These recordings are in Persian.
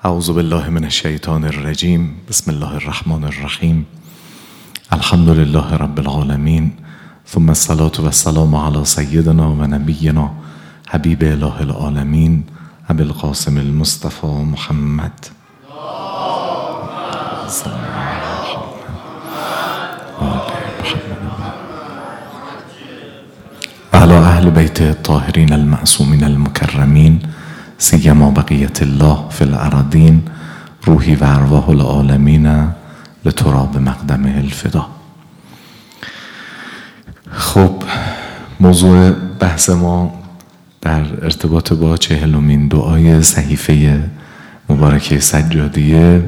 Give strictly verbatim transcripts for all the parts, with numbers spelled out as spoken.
اعوذ بالله من الشیطان الرجیم. بسم الله الرحمن الرحیم. الحمد لله رب العالمین، ثم الصلاة والسلام علی سیدنا و نبینا حبیب اله العالمین ابی القاسم المصطفى محمد و علی اهل بیت الطاهرین المعصومین المکرمین سیما بقیت الله فی الارضین روحی و ارواح العالمین لتراب مقدمه الفدا. خب، موضوع بحث ما در ارتباط با چهلمین دعای صحیفه مبارکه سجادیه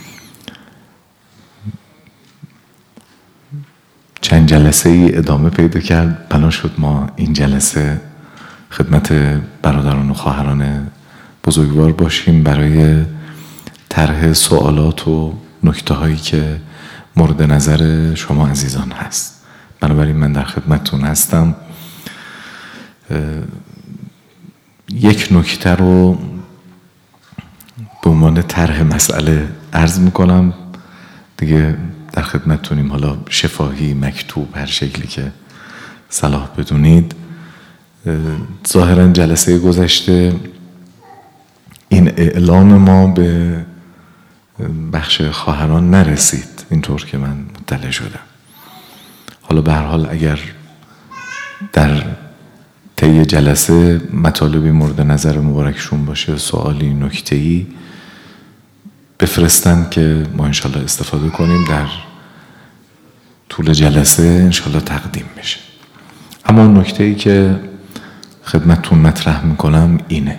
چند جلسه ای ادامه پیدا کرد. بنا شد ما این جلسه خدمت برادران و خواهران بزرگوار باشیم برای طرح سوالات و نکته هایی که مورد نظر شما عزیزان هست. بنابراین من در خدمتتون هستم. یک نکته رو به عنوان طرح مسئله عرض میکنم دیگه، در خدمتتونیم، حالا شفاهی، مکتوب، هر شکلی که صلاح بدونید. ظاهرا جلسه گذشته این اعلام ما به بخش خواهران نرسید، اینطور که من مطلع شدم. حالا به هر حال اگر در طی جلسه مطالبی مورد نظر مبارکشون باشه، سوالی، نکته‌ای، بفرستن که ما انشالله استفاده کنیم، در طول جلسه انشالله تقدیم بشه. اما نکته‌ای که خدمتتون مطرح میکنم اینه: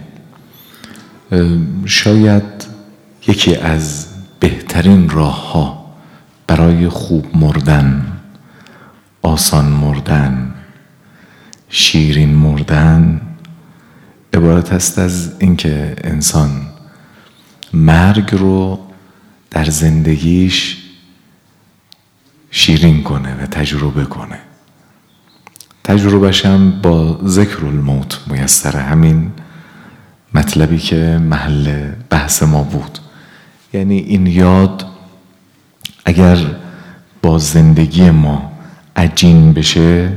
شاید یکی از بهترین راه ها برای خوب مردن، آسان مردن، شیرین مردن عبارت است از اینکه انسان مرگ رو در زندگیش شیرین کنه و تجربه کنه. تجربهش هم با ذکر الموت میسره، همین مطلبی که محل بحث ما بود. یعنی این یاد اگر با زندگی ما عجین بشه،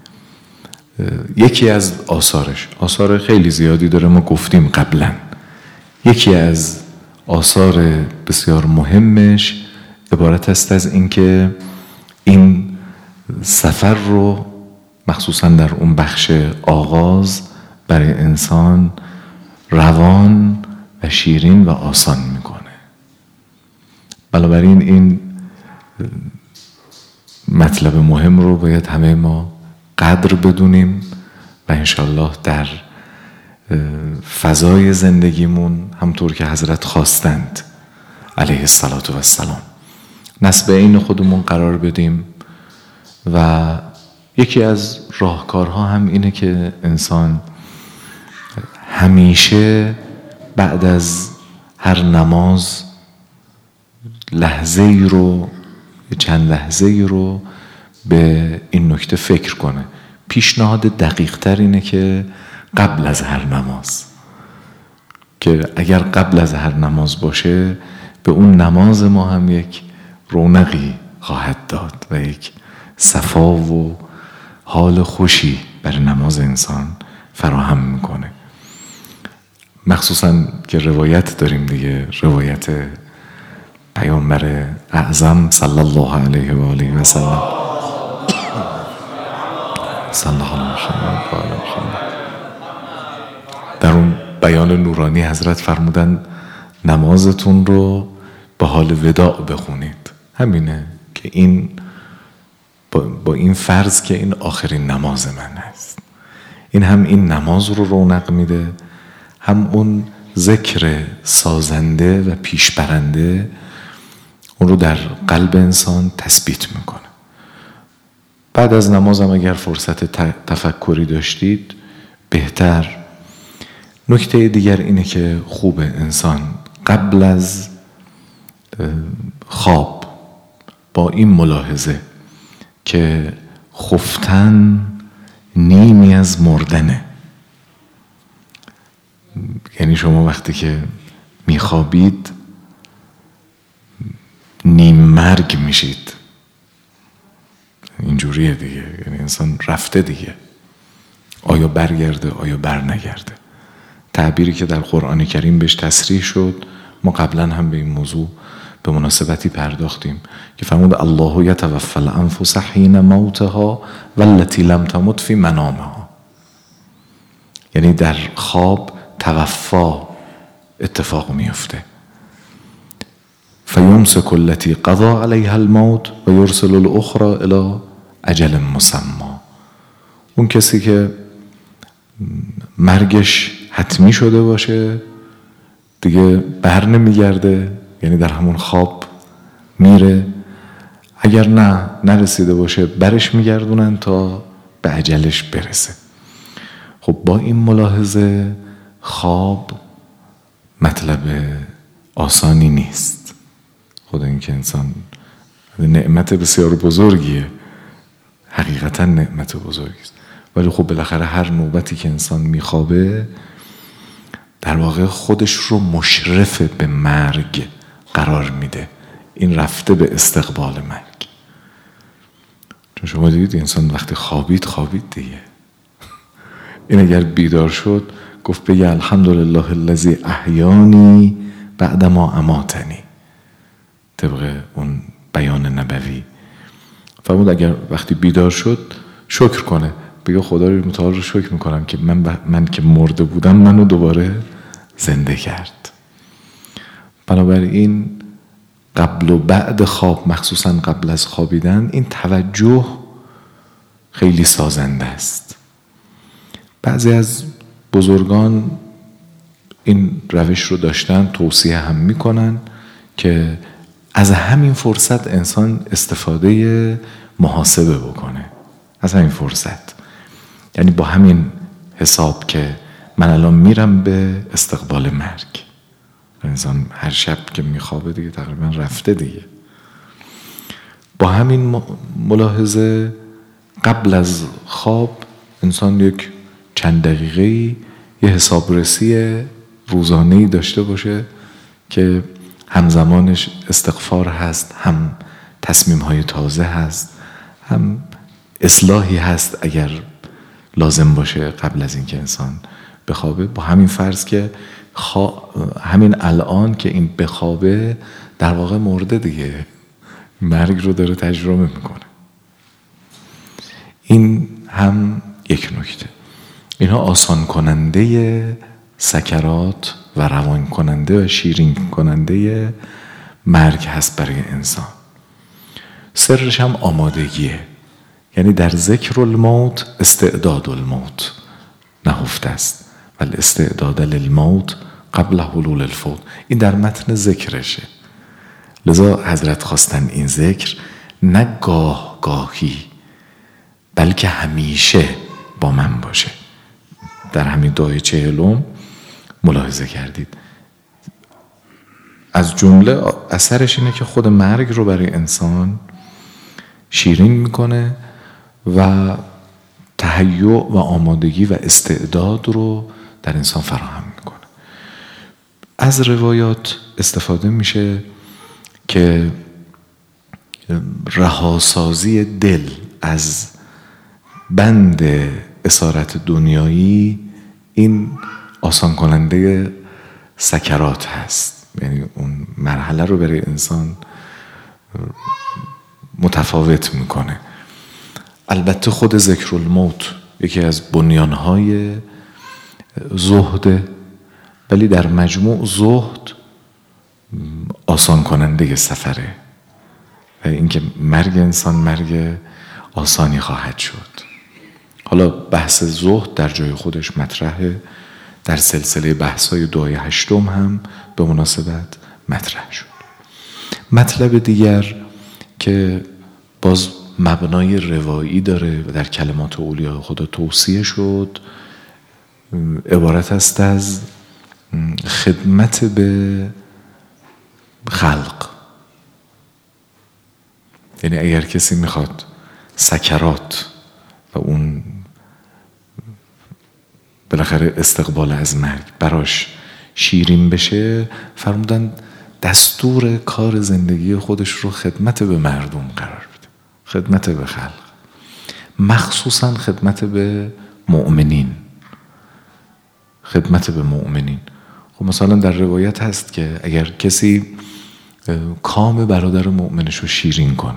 یکی از آثارش، آثار خیلی زیادی داره، ما گفتیم قبلا، یکی از آثار بسیار مهمش عبارت است از اینکه این سفر رو مخصوصا در اون بخش آغاز برای انسان روان و شیرین و آسان میکنه. بنابراین این مطلب مهم رو باید همه ما قدر بدونیم و انشالله در فضای زندگیمون همطور که حضرت خواستند علیه الصلاة و السلام نسب این خودمون قرار بدیم. و یکی از راهکارها هم اینه که انسان همیشه بعد از هر نماز لحظه ای رو، چند لحظه ای رو به این نکته فکر کنه. پیشنهاد دقیق تر اینه که قبل از هر نماز، که اگر قبل از هر نماز باشه به اون نماز ما هم یک رونقی خواهد داد و یک صفا و حال خوشی برای نماز انسان فراهم میکنه. مخصوصا که روایت داریم دیگه، روایت پیامبر اعظم صلی الله علیه و آله و سلم صلی الله علیه و سلم، در اون بیان نورانی حضرت فرمودن نمازتون رو با حال وداع بخونید. همینه که این با, با این فرض که این آخرین نماز من هست. این هم این نماز رو رونق میده، هم اون ذکر سازنده و پیشبرنده اون رو در قلب انسان تثبیت میکنه. بعد از نماز هم اگر فرصت تفکری داشتید بهتر. نکته دیگر اینه که خوب انسان قبل از خواب با این ملاحظه که خفتن نیمی از مردنه. یعنی شما وقتی که میخوابید نیم مرگ میشید. اینجوریه دیگه، یعنی انسان رفته دیگه، آیا برگرده آیا بر نگرده. تعبیری که در قرآن کریم بهش تصریح شد، ما قبلا هم به این موضوع به مناسبتی پرداختیم که فرمود الله یتوفی الانفس حین موتها والتی لم تمت فی منامها، یعنی در خواب توفا اتفاق میفته. فیمسک التی قضى علیها الموت و یرسل الاخرى الی اجل مسمی. اون کسی که مرگش حتمی شده باشه دیگه بر نمیگرده، یعنی در همون خواب میره. اگر نه نرسیده باشه برش میگردونن تا به اجلش برسه. خب با این ملاحظه خواب مطلب آسانی نیست. خود این که انسان نعمت بسیار بزرگیه، حقیقتا نعمت بزرگی است، ولی خب بالاخره هر نوبتی که انسان میخوابه در واقع خودش رو مشرف به مرگ قرار میده. این رفته به استقبال مرگ. چون شما دیدید انسان وقتی خوابید خوابید دیگه. این اگر بیدار شد گفت بگه الحمدلله الذی احیانی بعد ما اماتنی، طبق اون بیان نبوی. فرمود اگر وقتی بیدار شد شکر کنه، بگه خدا رو متعال رو شکر میکنم که من, ب... من که مرده بودم منو دوباره زنده کرد. بنابراین قبل و بعد خواب، مخصوصا قبل از خوابیدن، این توجه خیلی سازنده است. بعضی از بزرگان این روش رو داشتن، توصیه هم میکنن که از همین فرصت انسان استفاده محاسبه بکنه. از همین فرصت، یعنی با همین حساب که من الان میرم به استقبال مرگ. انسان هر شب که میخوابه دیگه تقریبا رفته دیگه. با همین ملاحظه قبل از خواب انسان یک چند دقیقه‌ای یه حسابرسی روزانه‌ای داشته باشه که همزمانش استغفار هست، هم تصمیم‌های تازه هست، هم اصلاحی هست اگر لازم باشه قبل از اینکه انسان بخوابه. با همین فرض که خوا... همین الان که این بخوابه در واقع مرده دیگه، مرگ رو داره تجربه میکنه. این هم یک نکته. اینها آسان کننده سکرات و روان کننده و شیرین کننده مرگ هست برای انسان. سرش هم آمادگیه، یعنی در ذکر الموت استعداد الموت نهفته است، ولی استعداد للموت قبل حلول الفوت. این در متن ذکرشه. لذا حضرت خواستن این ذکر نه گاه گاهی بلکه همیشه با من باشه. در همین دعای چهلم ملاحظه کردید از جمله اثرش اینه که خود مرگ رو برای انسان شیرین میکنه و تهیع و آمادگی و استعداد رو در انسان فراهم میکنه. از روایات استفاده میشه که رهاسازی دل از بند اسارت دنیایی این آسان کننده سکرات هست. یعنی اون مرحله رو برای انسان متفاوت میکنه. البته خود ذکر الموت یکی از بنیانهای زهده، ولی در مجموع زهد آسان کننده سفره و اینکه مرگ انسان مرگ آسانی خواهد شد. حالا بحث زهد در جای خودش مطرحه، در سلسله بحث‌های دعای هشتم هم به مناسبت مطرح شد. مطلب دیگر که باز مبنای روایی داره و در کلمات اولیاء خدا توصیه شد، عبارت است از خدمت به خلق. یعنی اگر کسی میخواد سکرات و اون بالاخره استقبال از مرگ براش شیرین بشه، فرمودن دستور کار زندگی خودش رو خدمت به مردم قرار بده، خدمت به خلق، مخصوصا خدمت به مؤمنین، خدمت به مؤمنین. خب مثلا در روایت هست که اگر کسی کام برادر مؤمنش رو شیرین کنه،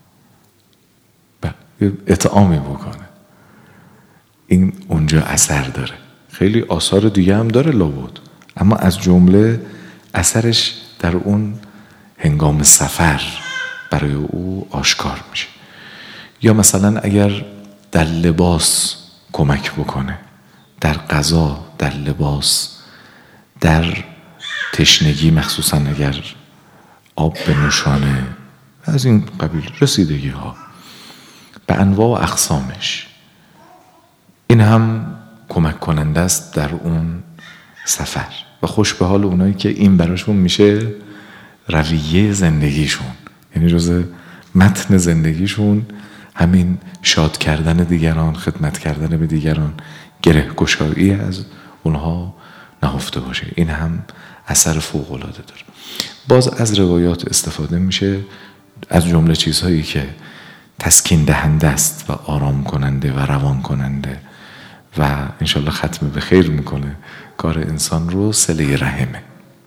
اطعامی بکنه، این اونجا اثر داره. خیلی آثار دیگه هم داره لابد، اما از جمله اثرش در اون هنگام سفر برای او آشکار میشه. یا مثلا اگر در لباس کمک بکنه، در غذا، در لباس، در تشنگی، مخصوصا اگر آب به نوشانه، از این قبیل رسیدگی ها به انواع و اقسامش، این هم کمک کننده است در اون سفر و خوش به حال اونایی که این براشون میشه رویه زندگیشون، یعنی جز متن زندگیشون همین شاد کردن دیگران، خدمت کردن به دیگران، گره گشایی از اونها نهفته باشه. این هم اثر فوق العاده داره. باز از روایات استفاده میشه، از جمله چیزهایی که تسکین دهنده است و آرام کننده و روان کننده و انشالله ختم به خیر میکنه کار انسان رو، صله رحمه.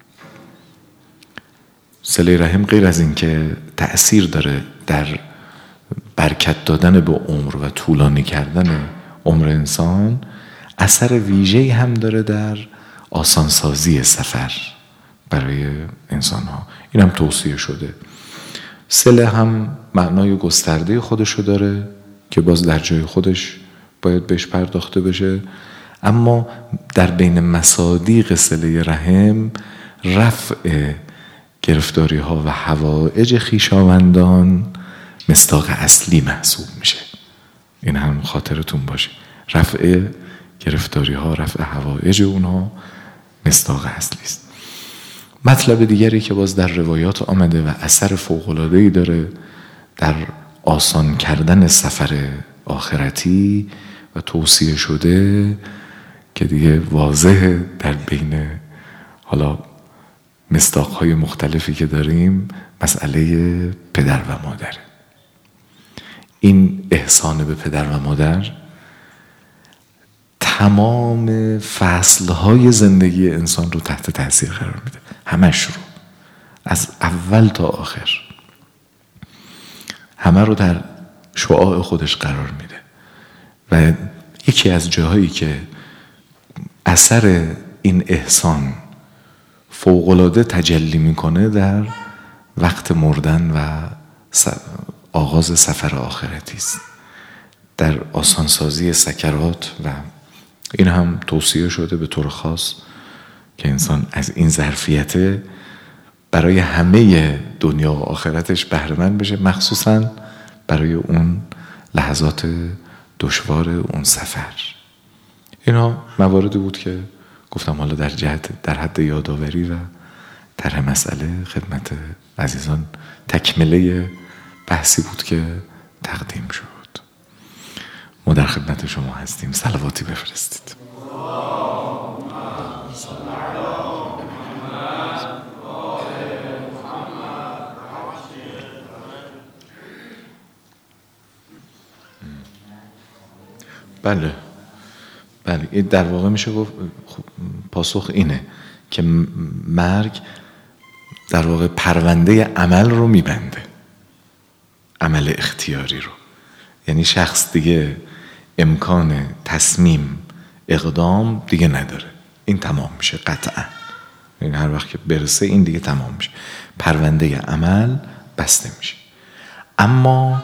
صله رحم غیر از این که تأثیر داره در برکت دادن به عمر و طولانی کردن عمر انسان، اثر ویژه‌ای هم داره در آسانسازی سفر برای انسان ها. این هم توصیه شده. صله هم معنای گسترده خودشو داره که باز در جای خودش باید بهش پرداخته بشه، اما در بین مصادیق صله رحم رفع گرفتاری ها و حوائج خویشاوندان مصداق اصلی محسوب میشه. این هم خاطرتون باشه، رفع گرفتاری ها، رفع حوائج اونها مصداق اصلی است. مطلب دیگری که باز در روایات آمده و اثر فوق‌العاده‌ای داره در آسان کردن سفر آخرتی و توصیه شده که دیگه واضحه در بین حالا مصداق‌های مختلفی که داریم، مسئله پدر و مادر. این احسان به پدر و مادر تمام فصلهای زندگی انسان رو تحت تاثیر قرار میده، همش رو، از اول تا آخر همه رو در شعاع خودش قرار میده. و یکی از جاهایی که اثر این احسان فوق‌العاده تجلی میکنه در وقت مردن و آغاز سفر آخرتی است، در آسانسازی سکرات. و این هم توصیه شده به طور خاص که انسان از این ظرفیت برای همه دنیا و آخرتش بهره‌مند بشه، مخصوصاً برای اون لحظات دشوار اون سفر. اینا مواردی بود که گفتم حالا در جهت در حد یادآوری و طرح مسئله خدمت عزیزان تکمله بحثی بود که تقدیم شد. ما در خدمت شما هستیم، صلواتی بفرستید. بله بله، این در واقع میشه گفت پاسخ اینه که مرگ در واقع پرونده عمل رو میبنده، عمل اختیاری رو. یعنی شخص دیگه امکان تصمیم اقدام دیگه نداره، این تمام میشه قطعا. این هر وقت که برسه این دیگه تمام میشه، پرونده عمل بسته میشه. اما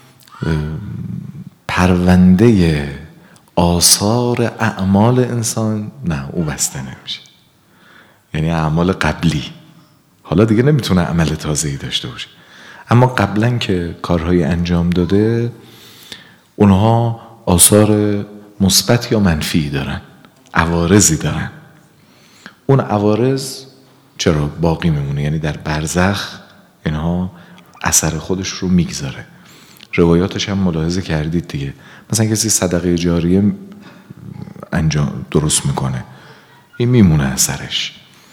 پرونده آثار اعمال انسان نه، او بسته نمیشه. یعنی اعمال قبلی حالا دیگه نمیتونه عمل تازه‌ای داشته باشه، اما قبلا که کارهای انجام داده اونها آثار مثبت یا منفی دارن، عوارضی دارن. اون عوارض چرا باقی میمونه؟ یعنی در برزخ اینها اثر خودش رو میگذاره. روایاتش هم ملاحظه کردید دیگه، مثلا کسی صدقه جاریه انجام درست میکنه، این میمونه اثرش.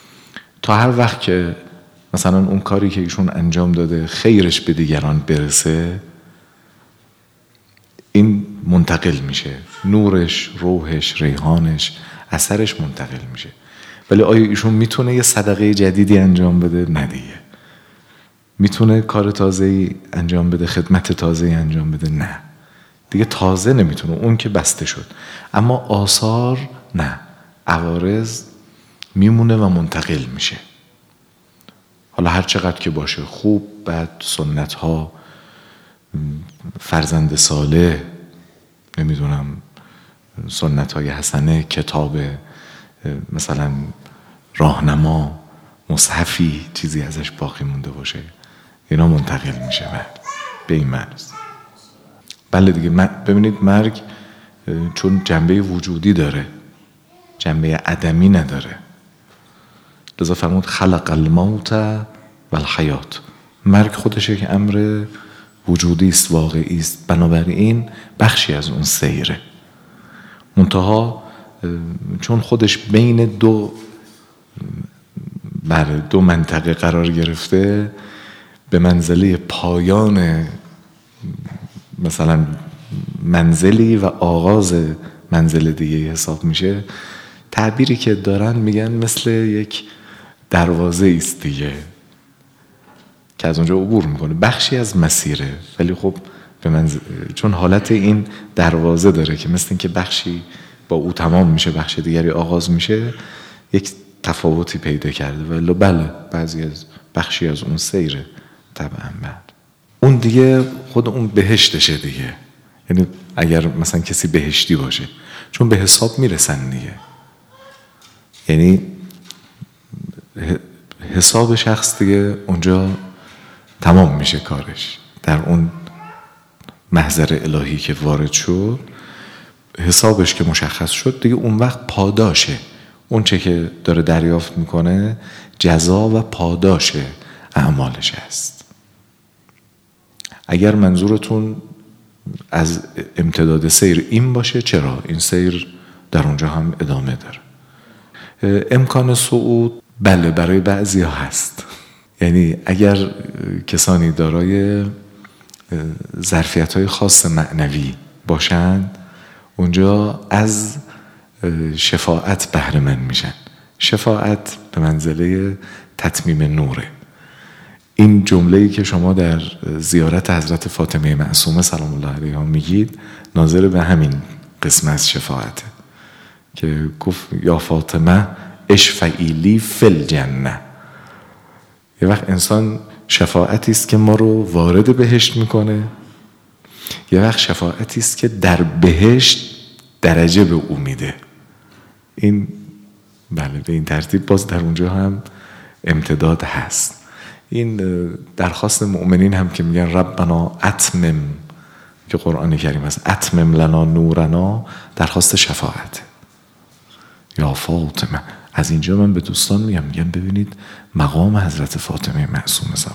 تا هر وقت که مثلا اون کاری که ایشون انجام داده خیرش به دیگران برسه، این منتقل میشه، نورش، روحش، ریحانش، اثرش منتقل میشه. ولی آیا ایشون میتونه یه صدقه جدیدی انجام بده؟ نه دیگه. میتونه کار تازه‌ای انجام بده، خدمت تازه‌ای انجام بده؟ نه دیگه، تازه نمیتونه، اون که بسته شد. اما آثار نه، عوارض میمونه و منتقل میشه. حالا هر چقدر که باشه، خوب، بد، سنت ها، فرزند صالح، نمیدونم سنت های حسنه، کتاب مثلا راهنما، مصحفی چیزی ازش باقی مونده باشه، اینا منتقل میشه به این معنی. بله دیگه، ببینید مرگ چون جنبه وجودی داره، جنبه عدمی نداره، لذا فرمود خلق الموت و الحیات. مرگ خودش یک امر وجودی است، واقعی است، بنابراین بخشی از اون سیره. منتها چون خودش بین دو بر دو منطقه قرار گرفته، به منزله پایان مثلا منزلی و آغاز منزل دیگه حساب میشه. تعبیری که دارن میگن مثل یک دروازه است دیگه که از اونجا عبور میکنه، بخشی از مسیره، ولی خب به منزل... چون حالت این دروازه داره که مثل این که بخشی با او تمام میشه، بخش دیگری آغاز میشه، یک تفاوتی پیدا کرده. ولی بله بعضی از بخشی از اون سیره طبعا. بعد اون دیگه خود اون بهشتشه دیگه. یعنی اگر مثلا کسی بهشتی باشه، چون به حساب میرسن دیگه، یعنی حساب شخص دیگه اونجا تمام میشه کارش. در اون محضر الهی که وارد شد، حسابش که مشخص شد دیگه، اون وقت پاداشه. اون چه که داره دریافت میکنه جزا و پاداش اعمالش است. اگر منظورتون از امتداد سیر این باشه، چرا؟ این سیر در اونجا هم ادامه داره. امکان صعود بله برای بعضی ها هست. یعنی اگر کسانی دارای ظرفیت های خاص معنوی باشند، اونجا از شفاعت بهره مند میشن. شفاعت به منزله تتمیم نوره. این جمله‌ای که شما در زیارت حضرت فاطمه معصومه سلام الله علیها میگید، ناظر به همین قسم از شفاعته که گفت یا فاطمه اشفعی لی فی الجنه. یه وقت انسان شفاعتی است که ما رو وارد بهشت میکنه، یه وقت شفاعتی است که در بهشت درجه به او میده. این بله به این ترتیب باز در اونجا هم امتداد هست. این درخواست مؤمنین هم که میگن ربنا اتمم، که قرآن کریم است، اتمم لنا نورنا، درخواست شفاعت. یا فاطمه. از اینجا من به دوستان میگم، میگن ببینید مقام حضرت فاطمه معصومه سلام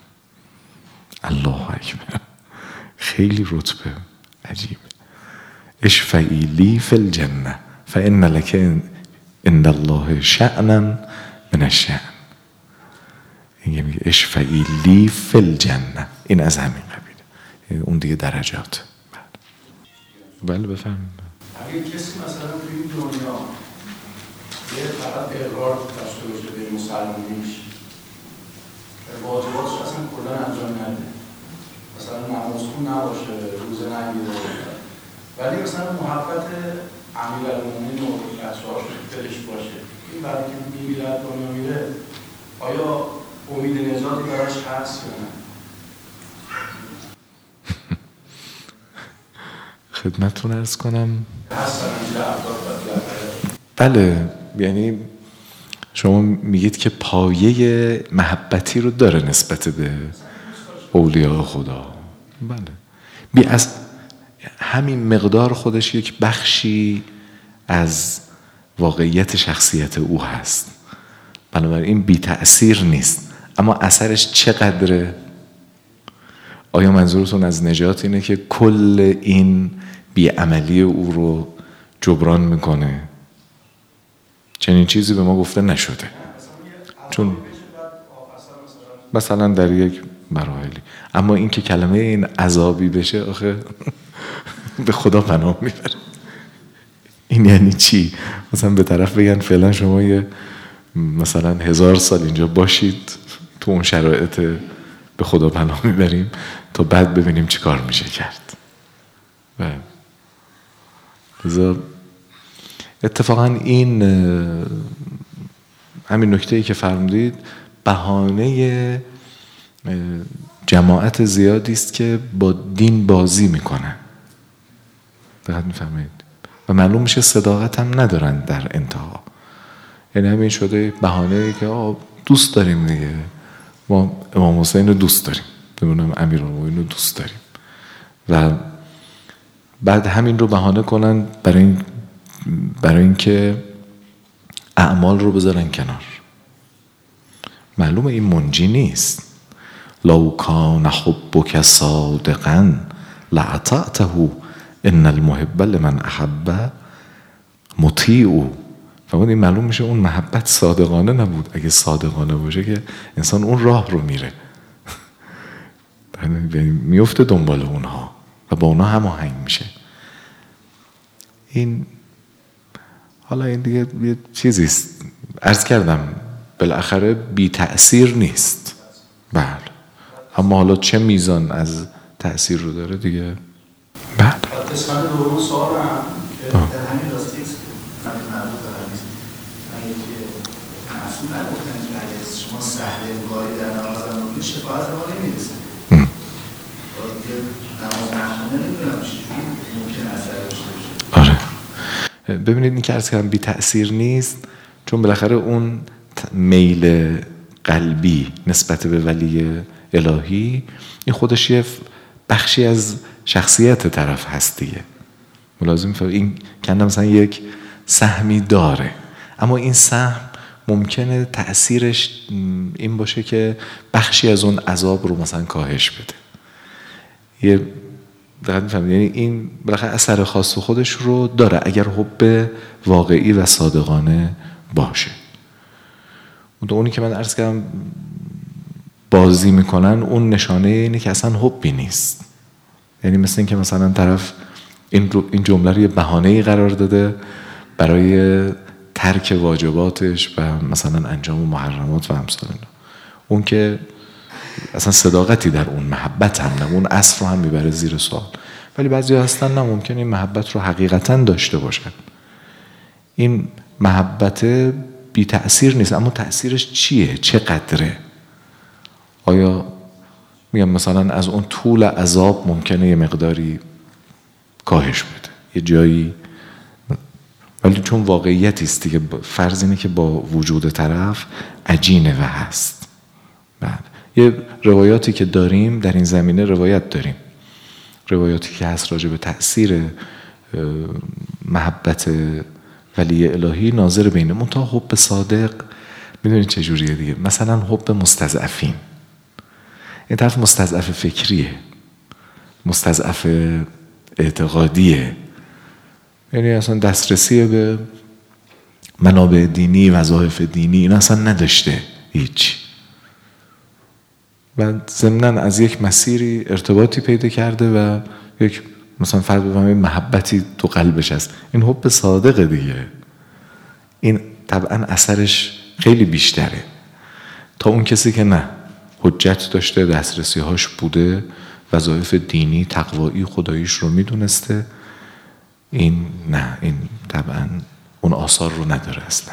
الله الله اکبر، خیلی رتبه عجیب. اشفعی لی فی الجنه فان لک عند الله شأنا من الشأن. این میگه اشفعی لی فی الجنه، این از همین قبیله، اون دیگه درجات. بله بفهمیم. اگه کسی مثلا توی این دنیا یه فقط اقرار داشته باشه به مسلمانیش، واجباتش اصلا کلا انجام نده، مثلا نمازخون نباشه، روزه نگیره، ولی مثلا محبت امیرالمومنین و بچه‌هاش دلش باشه، این برای که میمیره دنیا میره، آیا امید نجاتی براش هست یا نه؟ خدمتتون عرض کنم هستن اینجا افراد. بله، یعنی شما میگید که پایه محبتی رو داره نسبت به اولیاء خدا. بله، بی از همین مقدار خودش یک بخشی از واقعیت شخصیت او هست، بنابراین بی تأثیر نیست. اما اثرش چقدره؟ آیا منظورتون از نجات اینه که کل این بیعملی او رو جبران میکنه؟ چنین چیزی به ما گفته نشده. چون مثلا در یک مراحلی، اما این که کلمه این عذابی بشه آخه به خدا پناه میبره. این یعنی چی؟ مثلا به طرف بگن فعلا شما یه مثلا هزار سال اینجا باشید تو اون شرایط به خدا پناه میبریم تا بعد ببینیم چی کار میشه کرد. و اتفاقا این همین نکته‌ای که فرمودید بهانه جماعت زیادی است که با دین بازی میکنن. دقت میفهمید؟ و معلوم میشه صداقت هم ندارن در انتها. یعنی همین شده بهانه‌ای که آه دوست داریم دیگه، ما امام حسین رو دوست داریم، ببینم امیرالمومنین رو دوست داریم، و بعد همین رو بهانه کنن برای این برای اینکه اعمال رو بذارن کنار. معلومه این منجی نیست. لو کان حبک صادقا لأطعته ان المحب لمن احب مطیع. فقط این معلوم میشه اون محبت صادقانه نبود. اگه صادقانه باشه که انسان اون راه رو میره میفته دنبال اونها و با اونها هماهنگ میشه. این حالا این دیگه یه چیزیست، عرض کردم بالاخره بی تأثیر نیست. بله، اما حالا چه میزان از تأثیر رو داره دیگه. بله. قسمت دوم سوال هم که در همین راستی من مربوط به حدیث من یکی محصول نگفتن که اگر شما سهل گاهی در نماز نمونید شفاعت ما نمیرسه. باید که نماز نخونه نمیدونم چجوری ممکن اثر داشته باشه. آره، ببینید این که عرض کردم بی تأثیر نیست، چون بالاخره اون میل قلبی نسبت به ولی الهی این خودش یه بخشی از شخصیت طرف هست دیگه. ملازم فهم این کنده مثلا یک سهمی داره، اما این سهم ممکنه تأثیرش این باشه که بخشی از اون عذاب رو مثلا کاهش بده. یه دقیق میفهم، یعنی این بالاخره اثر خاص خودش رو داره اگر حب واقعی و صادقانه باشه. اونی که من عرض کردم بازی میکنن اون نشانه اینه که اصلا حبی نیست. یعنی مثل این که مثلا طرف این این جمله رو یه بهانه‌ای قرار داده برای ترک واجباتش و مثلا انجام محرمات و امثال اینا. اون که اصلا صداقتی در اون محبت هم نه، اون اصل رو هم میبره زیر سوال. ولی بعضیا هستن نه ممکن این محبت رو حقیقتا داشته باشن. این محبت بی تأثیر نیست، اما تأثیرش چیه؟ چقدره؟ آیا میگم مثلا از اون طول عذاب ممکنه یه مقداری کاهش بده یه جایی، ولی چون واقعیتی است دیگه، فرض اینه که با وجود طرف عجینه و هست. بعد یه روایاتی که داریم در این زمینه روایت داریم روایاتی که هست راجع به تأثیر محبت ولی الهی ناظر بینه منتها حب صادق. میدونید چجوریه دیگه؟ مثلا حب مستضعفین، این طرف مستضعف فکریه، مستضعف اعتقادیه، یعنی اصلا دسترسی به منابع دینی، وظایف دینی این اصلا نداشته هیچ، و ضمناً از یک مسیری ارتباطی پیدا کرده و یک مثلا فرد بفهمه محبتی تو قلبش هست. این حب صادقه دیگه. این طبعا اثرش خیلی بیشتره تا اون کسی که نه حجت داشته، دسترسی هاش بوده، وظایف دینی تقوایی خداییش رو میدونسته. این نه، این طبعا اون آثار رو نداره اصلا.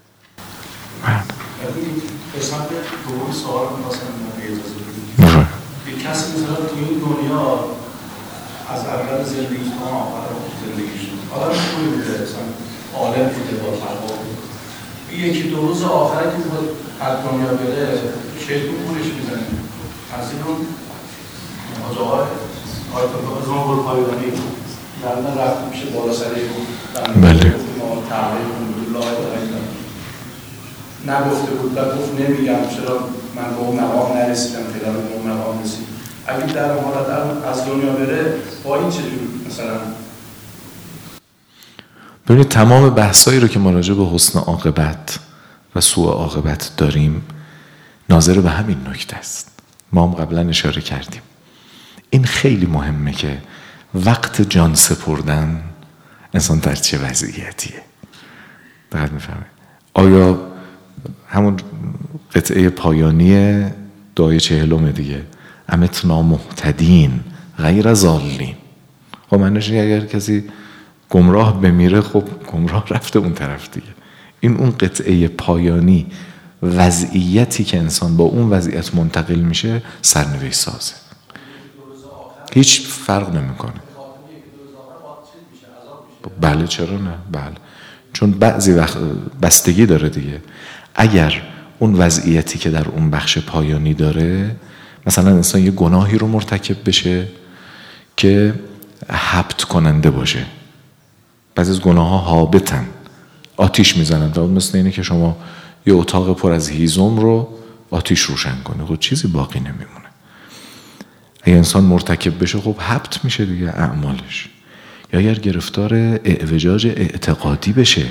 قسمت دوم سوال رو مثلا اجازه بدید. یک کسی مثلا تو این دنیا از اول زندگی تا آخر زندگیشون آدم خوبی بوده، مثلا عالم بوده، با تقوا بوده، یکی دو روز آخر که از دنیا بره شیطون پولش میزنه. از این اون آجاهای آیت الله زمان برو پایدانی درمون رفت میشه بالا سره کن بله تعمیر کن لایه دارم نگفته بود و گفت نمیگم چرا من به اون مقام نرسیدم، فعلا به اون مقام رسید. اگه در حالت از دنیا بره با این چجور مثلا؟ ببینید تمام بحثایی رو که ما راجع به حسن عاقبت و سوء عاقبت داریم ناظر به همین نکته است. ما هم قبلا اشاره کردیم این خیلی مهمه که وقت جان سپردن انسان در چه وضعیتیه. دقیق میفهمه. آیا همون قطعه پایانی دعای چهلم دیگه امتنا مهتدین غیر ضالین، خب معنیش اگر کسی گمراه بمیره خب گمراه رفته اون طرف دیگه. این اون قطعه پایانی وضعیتی که انسان با اون وضعیت منتقل میشه سرنوشت سازه، هیچ فرق نمیکنه. بله چرا نه؟ بله چون بعضی وقت بستگی داره دیگه. اگر اون وضعیتی که در اون بخش پایانی داره، مثلا انسان یه گناهی رو مرتکب بشه که حبط کننده باشه، بعضی از گناه ها حابطن، آتیش میزنن، مثل اینه که شما یه اتاق پر از هیزم رو آتیش روشن کنه، خب چیزی باقی نمیمونه. اگه انسان مرتکب بشه خب حبط میشه دیگه اعمالش. یا اگر گرفتار اعوجاج اعتقادی بشه،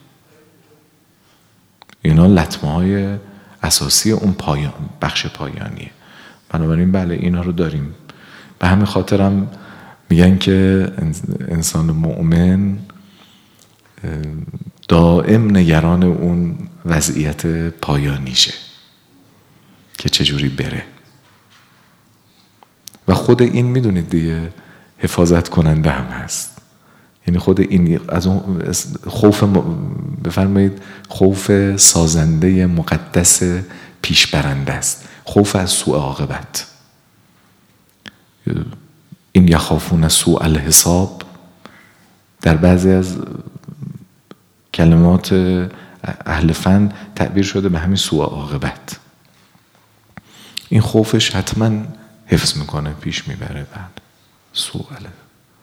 اینا لطمه های اساسی اون پایان بخش پایانیه. بنابراین بله اینا رو داریم. به همین خاطرم میگن که انسان مؤمن دائم نگران اون وضعیت پایانیشه که چجوری بره. و خود این میدونید دیگه حفاظت کننده هم هست. یعنی خود این از اون خوف بفرمایید خوف سازنده مقدس پیشبرنده است، خوف از سوء عاقبت. این یخافون سوء الحساب در بعضی از کلمات اهل فن تعبیر شده به همین سوء عاقبت. این خوفش حتما حفظ میکنه، پیش میبره. بعد سوء الحساب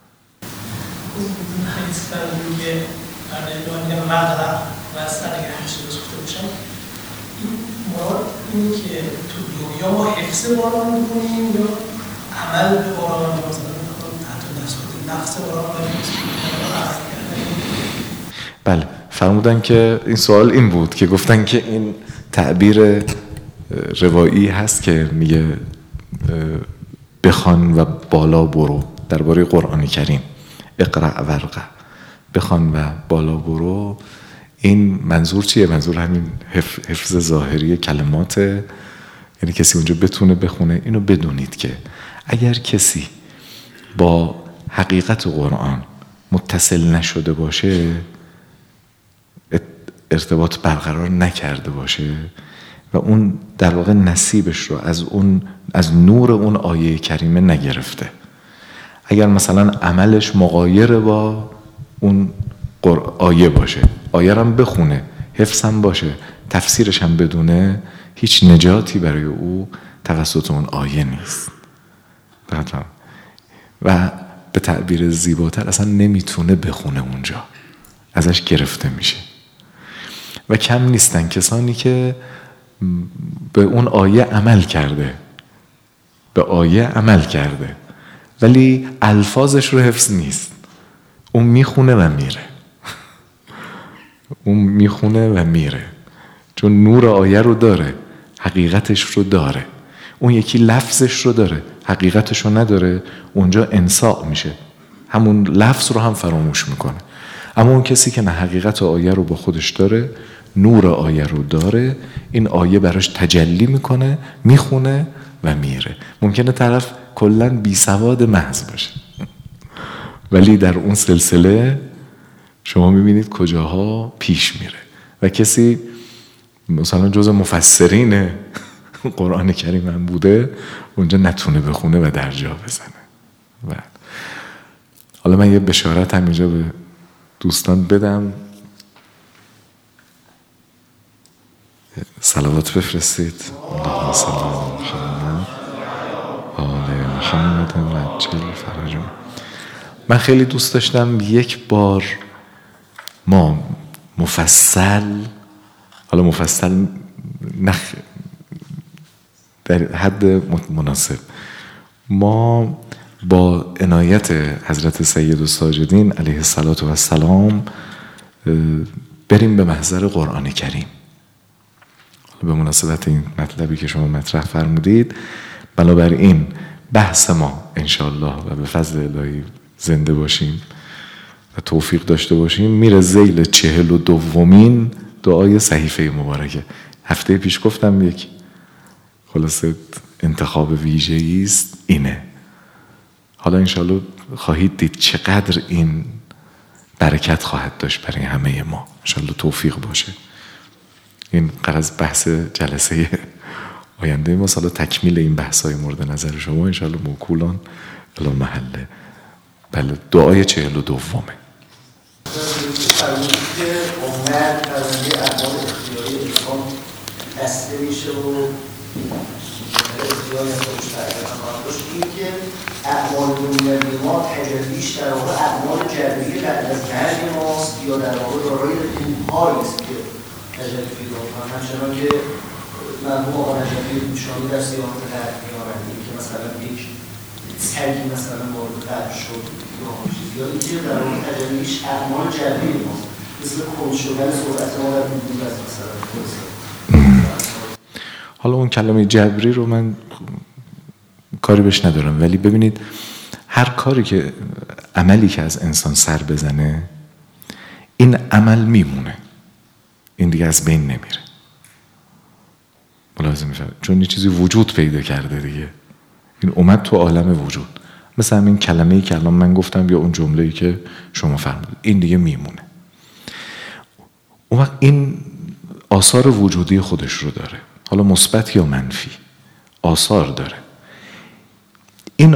حدیث فرمودن که برای مغرب و اصلا اگر همیشه روز گفته باشم این مراد اینه که تو دنیا ما حفظ باران میکنیم یا عمل به باران مثلا تحت دست خود نفس باران بله فرمودن که این سوال این بود که گفتن که این تعبیر روایی هست که میگه بخوان و بالا برو درباره قرآن کریم، اقرأ ورقه، بخوان و بالا برو. این منظور چیه؟ منظور همین حفظ ظاهری کلمات، یعنی کسی اونجا بتونه بخونه. اینو بدونید که اگر کسی با حقیقت قرآن متصل نشده باشه، ارتباط برقرار نکرده باشه و اون در واقع نصیبش رو از اون از نور اون آیه کریمه نگرفته، اگر مثلا عملش مغایر با اون آیه باشه، آیه هم بخونه، حفظ هم باشه، تفسیرش هم بدونه، هیچ نجاتی برای او توسط اون آیه نیست. و به تعبیر زیباتر اصلا نمیتونه بخونه، اونجا ازش گرفته میشه. و کم نیستن کسانی که به اون آیه عمل کرده، به آیه عمل کرده ولی الفاظش رو حفظ نیست. اون میخونه و میره اون میخونه و میره چون نور آیه رو داره، حقیقتش رو داره. اون یکی لفظش رو داره، حقیقتش رو نداره، اونجا انساء میشه، همون لفظ رو هم فراموش میکنه. اما اون کسی که نه حقیقت آیه رو با خودش داره، نور آیه رو داره، این آیه براش تجلی میکنه، میخونه و میره. ممکنه طرف کلاً بی سواد محض باشه ولی در اون سلسله شما میبینید کجاها پیش میره. و کسی مثلا جز مفسرین قرآن کریم هم بوده، اونجا نتونه بخونه و در جا بزنه. و حالا من یه بشارت هم اینجا به دوستان بدم، صلوات بفرستید. اللهم صل علی محمد آل محمد و عجل فرجهم. من خیلی دوست داشتم یک بار ما مفصل، حالا مفصل نخ در حد مناسب، ما با عنایت حضرت سید الساجدین علیه السلام بریم به محضر قرآن کریم. به مناسبت این مطلبی که شما مطرح فرمودید. بنابراین بحث ما انشالله و به فضل الهی زنده باشیم و توفیق داشته باشیم میره ذیل چهل و دومین دعای صحیفه مبارکه. هفته پیش گفتم یک خلاصه انتخاب ویژه‌ای است اینه. حالا انشالله خواهید دید چقدر این برکت خواهد داشت برای همه ما. انشالله توفیق باشه. این غرض بحث جلسه آینده ما، حالا تکمیل این بحث‌های مورد نظر شما انشالله موکولان الی محله. بله دعای چهل و دومه. فرمودید که امت فرمونده اعمال اختیاری انسان بسته میشه و اختیاری خودش تغییر خواهد داشت. این که اعمال دنیوی ما تجلیش در واقع اعمال جبری بعد از مرگ ماست یا در واقع دارای روح‌هایی است که تجلی پیدا می‌کنند. همچنان که مرحوم آقا نجفی روشانی در سیاحت قلب می‌آورند که مثلا یک سگی مثلا وارد قلب شد یا اینکه در واقع تجلیش اعمال جبری ماست، مثل کند شدن سرعت ما در بیرون از مثلا. حالا اون کلمه جبری رو من کاری بهش ندارم، ولی ببینید هر کاری که عملی که از انسان سر بزنه این عمل میمونه، این دیگه از بین نمیره. ملاحظه میشه چون یه چیزی وجود پیدا کرده دیگه، این اومد تو عالم وجود. مثل همین کلمه‌ای که الان من گفتم یا اون جمله‌ای که شما فرمودید، این دیگه میمونه. اون وقت این آثار وجودی خودش رو داره، حالا مثبت یا منفی آثار داره. این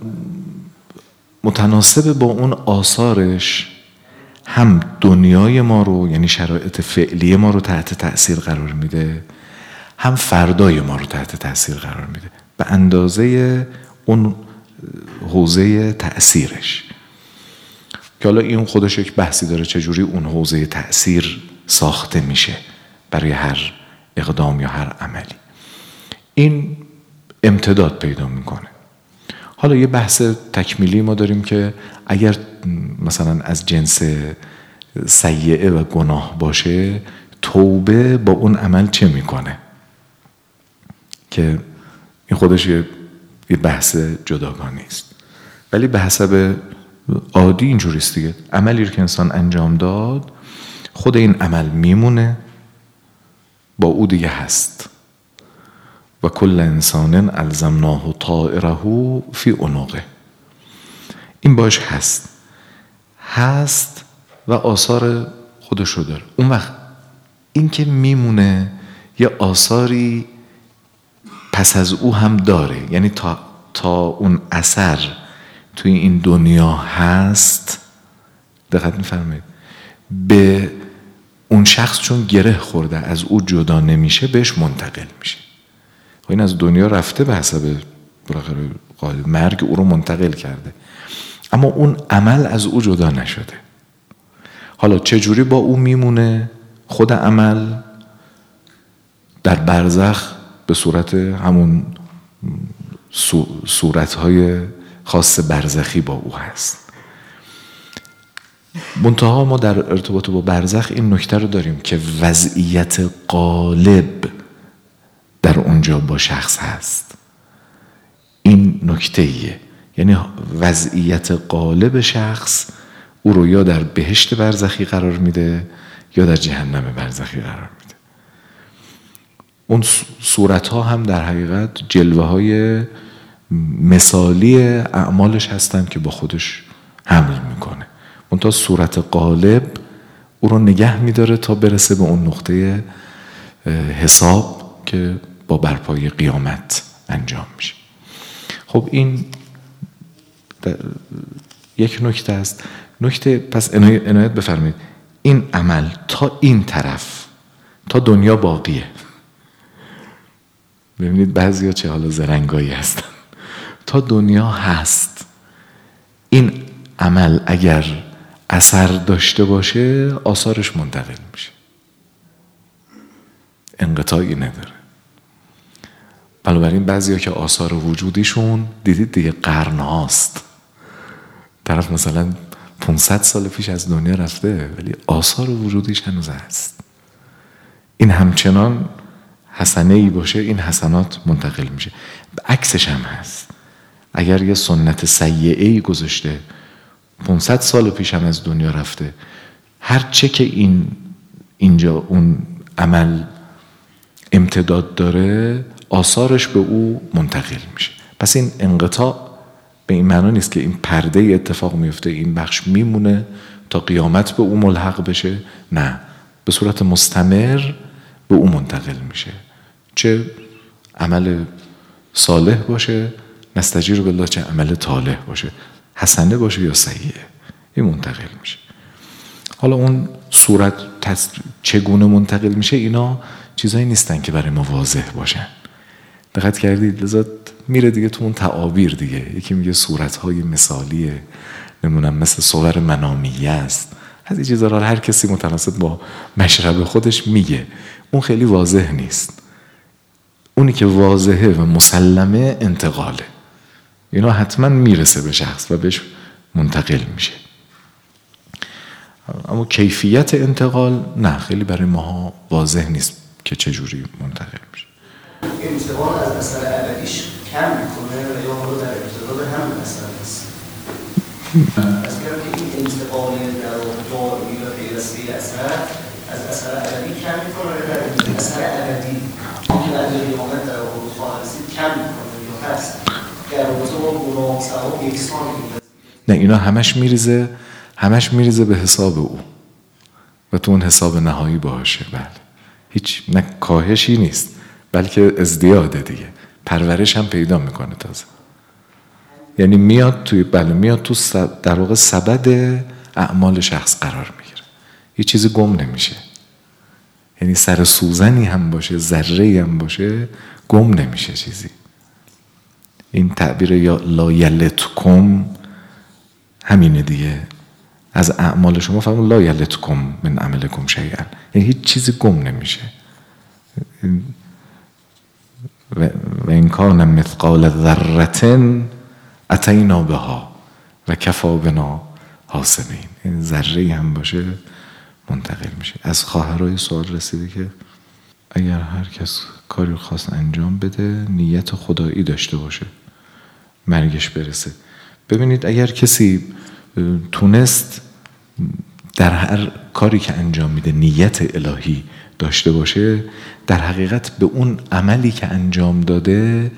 متناسب با اون آثارش هم دنیای ما رو، یعنی شرایط فعلی ما رو تحت تأثیر قرار میده، هم فردای ما رو تحت تأثیر قرار میده به اندازه اون حوزه تأثیرش. که حالا این خودش یک بحثی داره چجوری اون حوزه تأثیر ساخته میشه برای هر اقدام یا هر عملی. این امتداد پیدا میکنه. حالا یه بحث تکمیلی ما داریم که اگر مثلا از جنس سیئه و گناه باشه، توبه با اون عمل چه میکنه، که این خودش یه بحث جداگانه است. ولی به حسب عادی اینجوریست دیگه، عملی رو که انسان انجام داد خود این عمل میمونه، با او دیگه هست. و کل انسان الزمناه طائره فی عنقه، این باش هست هست و آثار خودش رو داره. اون وقت این که میمونه یه آثاری پس از او هم داره، یعنی تا, تا اون اثر توی این دنیا هست، دقت می‌فرمایید، به اون شخص چون گره خورده از او جدا نمیشه، بهش منتقل میشه. و این از دنیا رفته به حسب مرگ او رو منتقل کرده، اما اون عمل از او جدا نشده. حالا چجوری با او میمونه؟ خود عمل در برزخ به صورت همون صورتهای خاص برزخی با او هست. منتها ما در ارتباط با برزخ این نکته رو داریم که وضعیت غالب در اونجا با شخص هست. این نکته ایه، یعنی وضعیت غالب شخص او رو یا در بهشت برزخی قرار میده یا در جهنم برزخی قرار میده. اون صورت ها هم در حقیقت جلوه های مثالی اعمالش هستن که با خودش حمل میکنه. اون تا صورت غالب او رو نگه میداره تا برسه به اون نقطه حساب که با برپای قیامت انجام میشه. خب این یک نکته است. نکته پس عنایت بفرمایید، این عمل تا این طرف، تا دنیا باقیه. ببینید بعضیا چه حالا زرنگایی هستن. تا دنیا هست این عمل اگر اثر داشته باشه آثارش منتقل میشه، انقطاعی نداره. بنابراین بعضیا که آثار وجودیشون دیدید دیگه قرن هاست، طرف مثلا پانصد سال پیش از دنیا رفته ولی آثار وجودیش هنوز هست. این همچنان حسنه ای باشه این حسنات منتقل میشه. عکسش هم هست. اگر یه سنت سیئه ای گذاشته پانصد سال پیش هم از دنیا رفته، هر چه که این اینجا اون عمل امتداد داره آثارش به او منتقل میشه. پس این انقطاع به این معنا نیست که این پرده اتفاق میفته این بخش میمونه تا قیامت به او ملحق بشه، نه، به صورت مستمر به او منتقل میشه. چه عمل صالح باشه، نستجیر بالله، چه عمل طالح باشه، حسنه باشه یا سیئه، این منتقل میشه. حالا اون صورت تص... چگونه منتقل میشه اینا چیزایی نیستن که برای ما واضح باشن. دقت کردید؟ لذا میره دیگه تو اون تعابیر دیگه، یکی میگه صورتهای مثالیه، نمونم مثل صور منامیه است، از این چیزا را هر کسی متناسب با مشرب خودش میگه، اون خیلی واضح نیست. اونی که واضحه و مسلمه انتقاله، اینا حتما میرسه به شخص و بهش منتقل میشه. اما کیفیت انتقال نه، خیلی برای ما واضح نیست که چجوری منتقل میشه. انتقال از اثر ابدیش کم میکنه و یا حالا در ابتدا به هم اثر است. از که این انتقال در دائمی و پیوسته اثر از اثر ابدی کم میکنه و در اثر ابدی که بعد از قیامت در ورود خواهد رسید کم میکنه یا هست. در رابطه با گناه و ثواب یکسان نیست. نه، اینا همش میریزه همش میریزه به حساب او و تو اون حساب نهایی باشه. بله، هیچ نه کاهشی نیست بلکه ازدیاده دیگه، پرورش هم پیدا میکنه تازه. یعنی میاد توی بله میاد تو در واقع سبد اعمال شخص قرار میگیره، یه چیزی گم نمیشه. یعنی سر سوزنی هم باشه، ذره‌ای هم باشه، گم نمیشه چیزی. این تعبیر یا لا یلتکم همینه دیگه، از اعمال شما فهمون لا یلتکم من عملکم شیئا، یعنی هیچ چیزی گم نمیشه. و این کان مثقال ذره اتینا بها و کفا بنا حاسبین، این ذره هم باشه منتقل میشه. از خواهرای سوال رسیده که اگر هر کس کاری خاص انجام بده نیت خدایی داشته باشه مرگش برسه. ببینید اگر کسی تونست در هر کاری که انجام میده نیت الهی داشته باشه، در حقیقت به اون عملی که انجام داده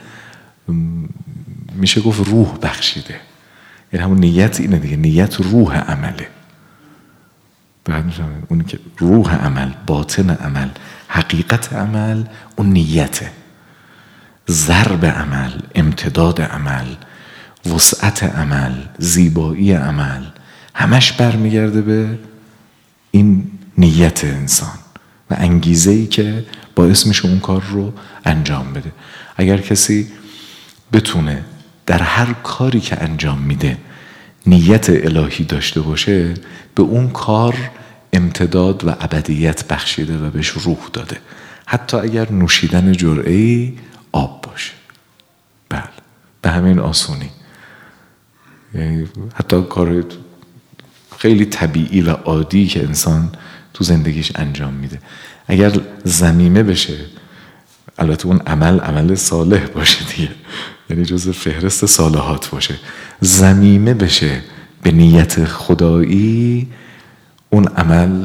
میشه گفت روح بخشیده. یعنی همون نیت اینه دیگه، نیت روح عمله. بعد میشه اونی که روح عمل، باطن عمل، حقیقت عمل، اون نیته. ضرب عمل، امتداد عمل، وسعت عمل، زیبایی عمل، همش برمیگرده به این نیت انسان و انگیزه‌ای که باعث میشه اون کار رو انجام بده. اگر کسی بتونه در هر کاری که انجام میده نیت الهی داشته باشه، به اون کار امتداد و ابدیت بخشیده و بهش روح داده، حتی اگر نوشیدن جرعه‌ای آب باشه. بله، به همین آسونی. یعنی حتی کار خیلی طبیعی و عادی که انسان تو زندگیش انجام میده، اگر ضمیمه بشه، البته اون عمل عمل صالح باشه دیگه، یعنی جزء فهرست صالحات باشه، ضمیمه بشه به نیت خدایی، اون عمل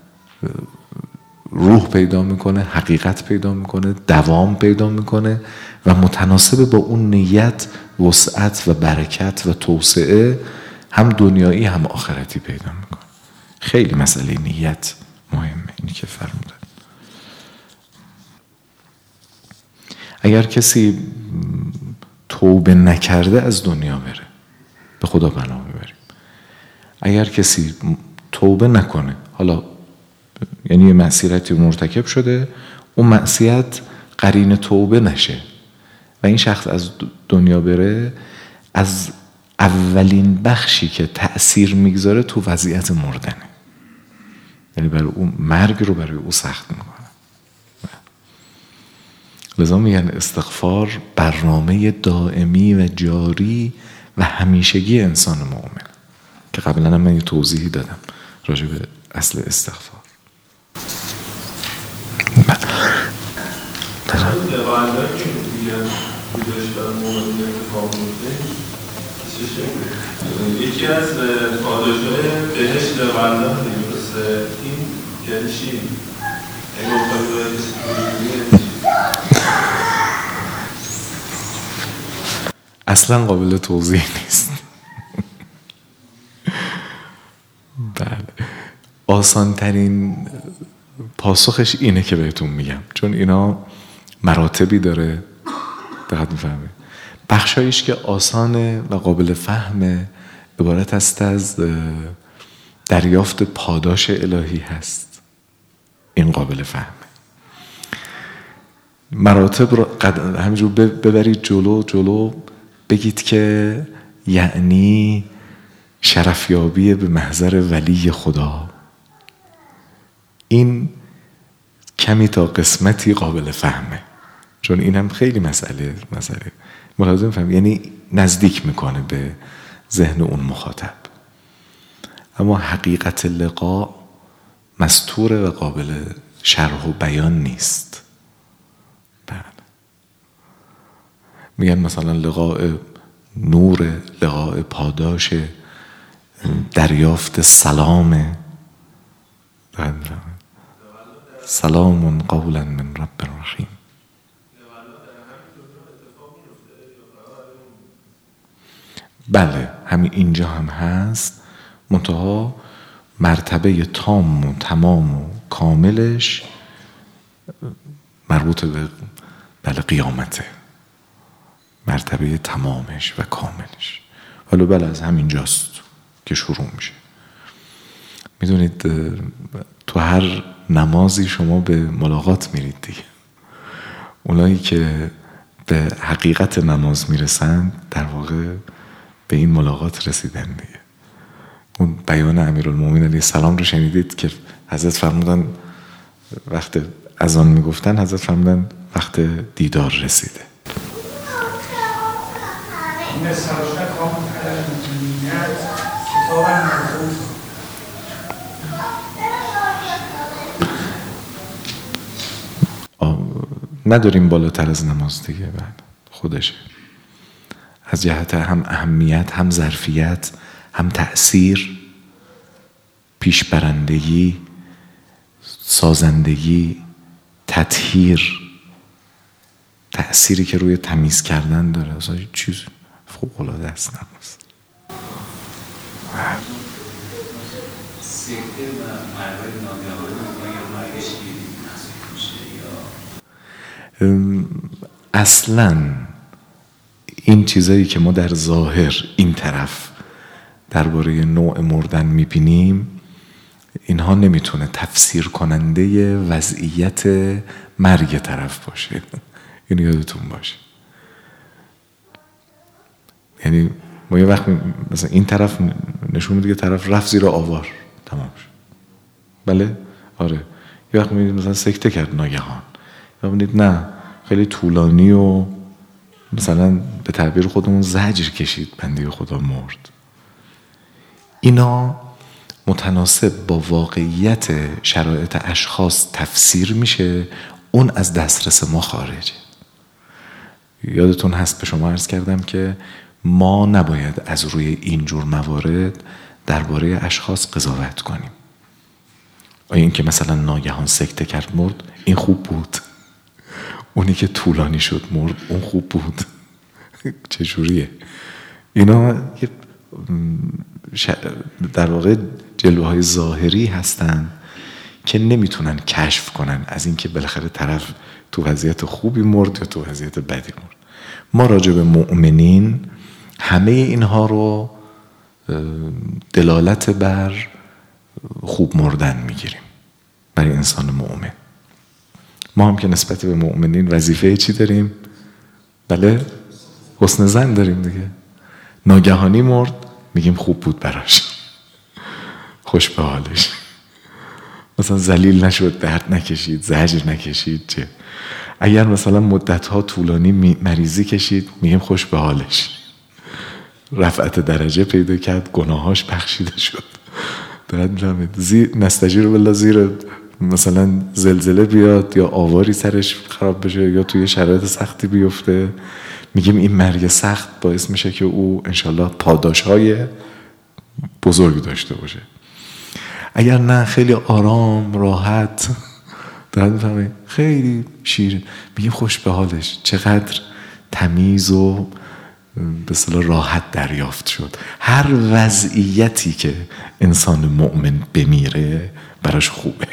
روح پیدا میکنه، حقیقت پیدا میکنه، دوام پیدا میکنه و متناسب با اون نیت وسعت و برکت و توسعه هم دنیایی هم آخرتی پیدا میکنه. خیلی مسئله نیت مهمه، اینی که فرمودن. اگر کسی توبه نکرده از دنیا بره، به خدا پناه میبریم. اگر کسی توبه نکنه، حالا یعنی یه معصیتی مرتکب شده، اون معصیت قرین توبه نشه و این شخص از دنیا بره، از اولین بخشی که تأثیر میگذاره تو وضعیت مردنه، یعنی برای اون مرگ رو برای او سخت میکنه. لذا میگن استغفار برنامه دائمی و جاری و همیشگی انسان مؤمن، که قبلا هم من یه توضیحی دادم راجع به اصل استغفار. لقاعدت که میگن بودش بر مومنی اتفاق میفته چه شکل؟ یکی از پاداشهای بهش لقاعدت نیست این یعنی چی؟ این گفتم باید اصلا قابل توضیح نیست. بله، آسان ترین پاسخش اینه که بهتون میگم، چون اینا مراتبی داره. دقت میفهمه. بخشایش که آسانه و قابل فهمه عبارت است از دریافت پاداش الهی هست. این قابل فهمه. مراتب رو همینجور ببرید جلو جلو بگید که یعنی شرفیابی به محضر ولی خدا. این کمی تا قسمتی قابل فهمه، چون این هم خیلی مسئله مسئله ملاحظه میفهم، یعنی نزدیک میکنه به ذهن اون مخاطب. اما حقیقت لقا مستوره و قابل شرح و بیان نیست. بله، میگن مثلا لقاء نور، لقاء پاداش، دریافت سلامه. سلام قولا من رب رحیم. بله، همین اینجا هم هست، منتها مرتبه تام و تمام و کاملش مربوط به بله قیامته، مرتبه تمامش و کاملش. ولی بله از همین جاست که شروع میشه. میدونید تو هر نمازی شما به ملاقات میرید دیگه. اونایی که به حقیقت نماز میرسن در واقع به این ملاقات رسیدن دیگه. اون بیان امیرالمومنین علیه السلام رو شنیدید که حضرت فرمودن وقت اذان میگفتن، حضرت فرمودن وقت دیدار رسیده. نداریم بالاتر از نماز دیگه. بعد خودشه، از جهت هم اهمیت، هم ظرفیت، هم تأثیر، پیشبرندگی، سازندگی، تطهیر، تأثیری که روی تمیز کردن داره. اصلا چیز فوق‌العاده است نماز. اصلاً این چیزایی که ما در ظاهر این طرف درباره نوع مردن میبینیم، اینها نمیتونه تفسیر کننده وضعیت مرگ طرف باشه. اینو یادتون باشه. یعنی ما یه وقت مثلا این طرف نشون میده که طرف رفت زیر آوار، تمام شد. بله؟ آره. یه وقت میبینید مثلا سکته کرد ناگهان، یا میبینید نه خیلی طولانی و مثلا به تعبیر خودمون زجر کشید، بنده خدا مرد. اینا متناسب با واقعیت شرایط اشخاص تفسیر میشه، اون از دسترس ما خارجه. یادتون هست به شما عرض کردم که ما نباید از روی اینجور موارد درباره اشخاص قضاوت کنیم. آیا این که مثلا ناگهان سکته کرد مرد، این خوب بود؟ اونی که طولانی شد مرد، اون خوب بود؟ چجوریه؟ اینا در واقع جلوه های ظاهری هستن که نمیتونن کشف کنن از اینکه بالاخره طرف تو وضعیت خوبی مرد یا تو وضعیت بدی مرد. ما راجع به مؤمنین همه اینها رو دلالت بر خوب مردن میگیریم برای انسان مؤمن. ما هم که نسبت به مؤمنین وظیفه چی داریم؟ بله؟ حسن ظن داریم دیگه. ناگهانی مرد میگیم خوب بود براش، خوش به حالش، مثلا ذلیل نشد، درد نکشید، زجر نکشید. چه اگر مثلا مدت‌ها طولانی مریضی کشید، میگیم خوش به حالش، رفعت درجه پیدا کرد، گناهاش بخشیده شد. درد نمی‌فهمید. زیر نستجیر بالله، زیر مثلا زلزله بیاد یا آواری سرش خراب بشه یا توی شرایط سختی بیفته، میگیم این مرگ سخت باعث میشه که او انشالله پاداشهای بزرگ داشته باشه. اگر نه خیلی آرام راحت دارد میفهمه خیلی شیرین، میگیم خوش به حالش، چقدر تمیز و به اصطلاح راحت دریافت شد. هر وضعیتی که انسان مؤمن بمیره براش خوبه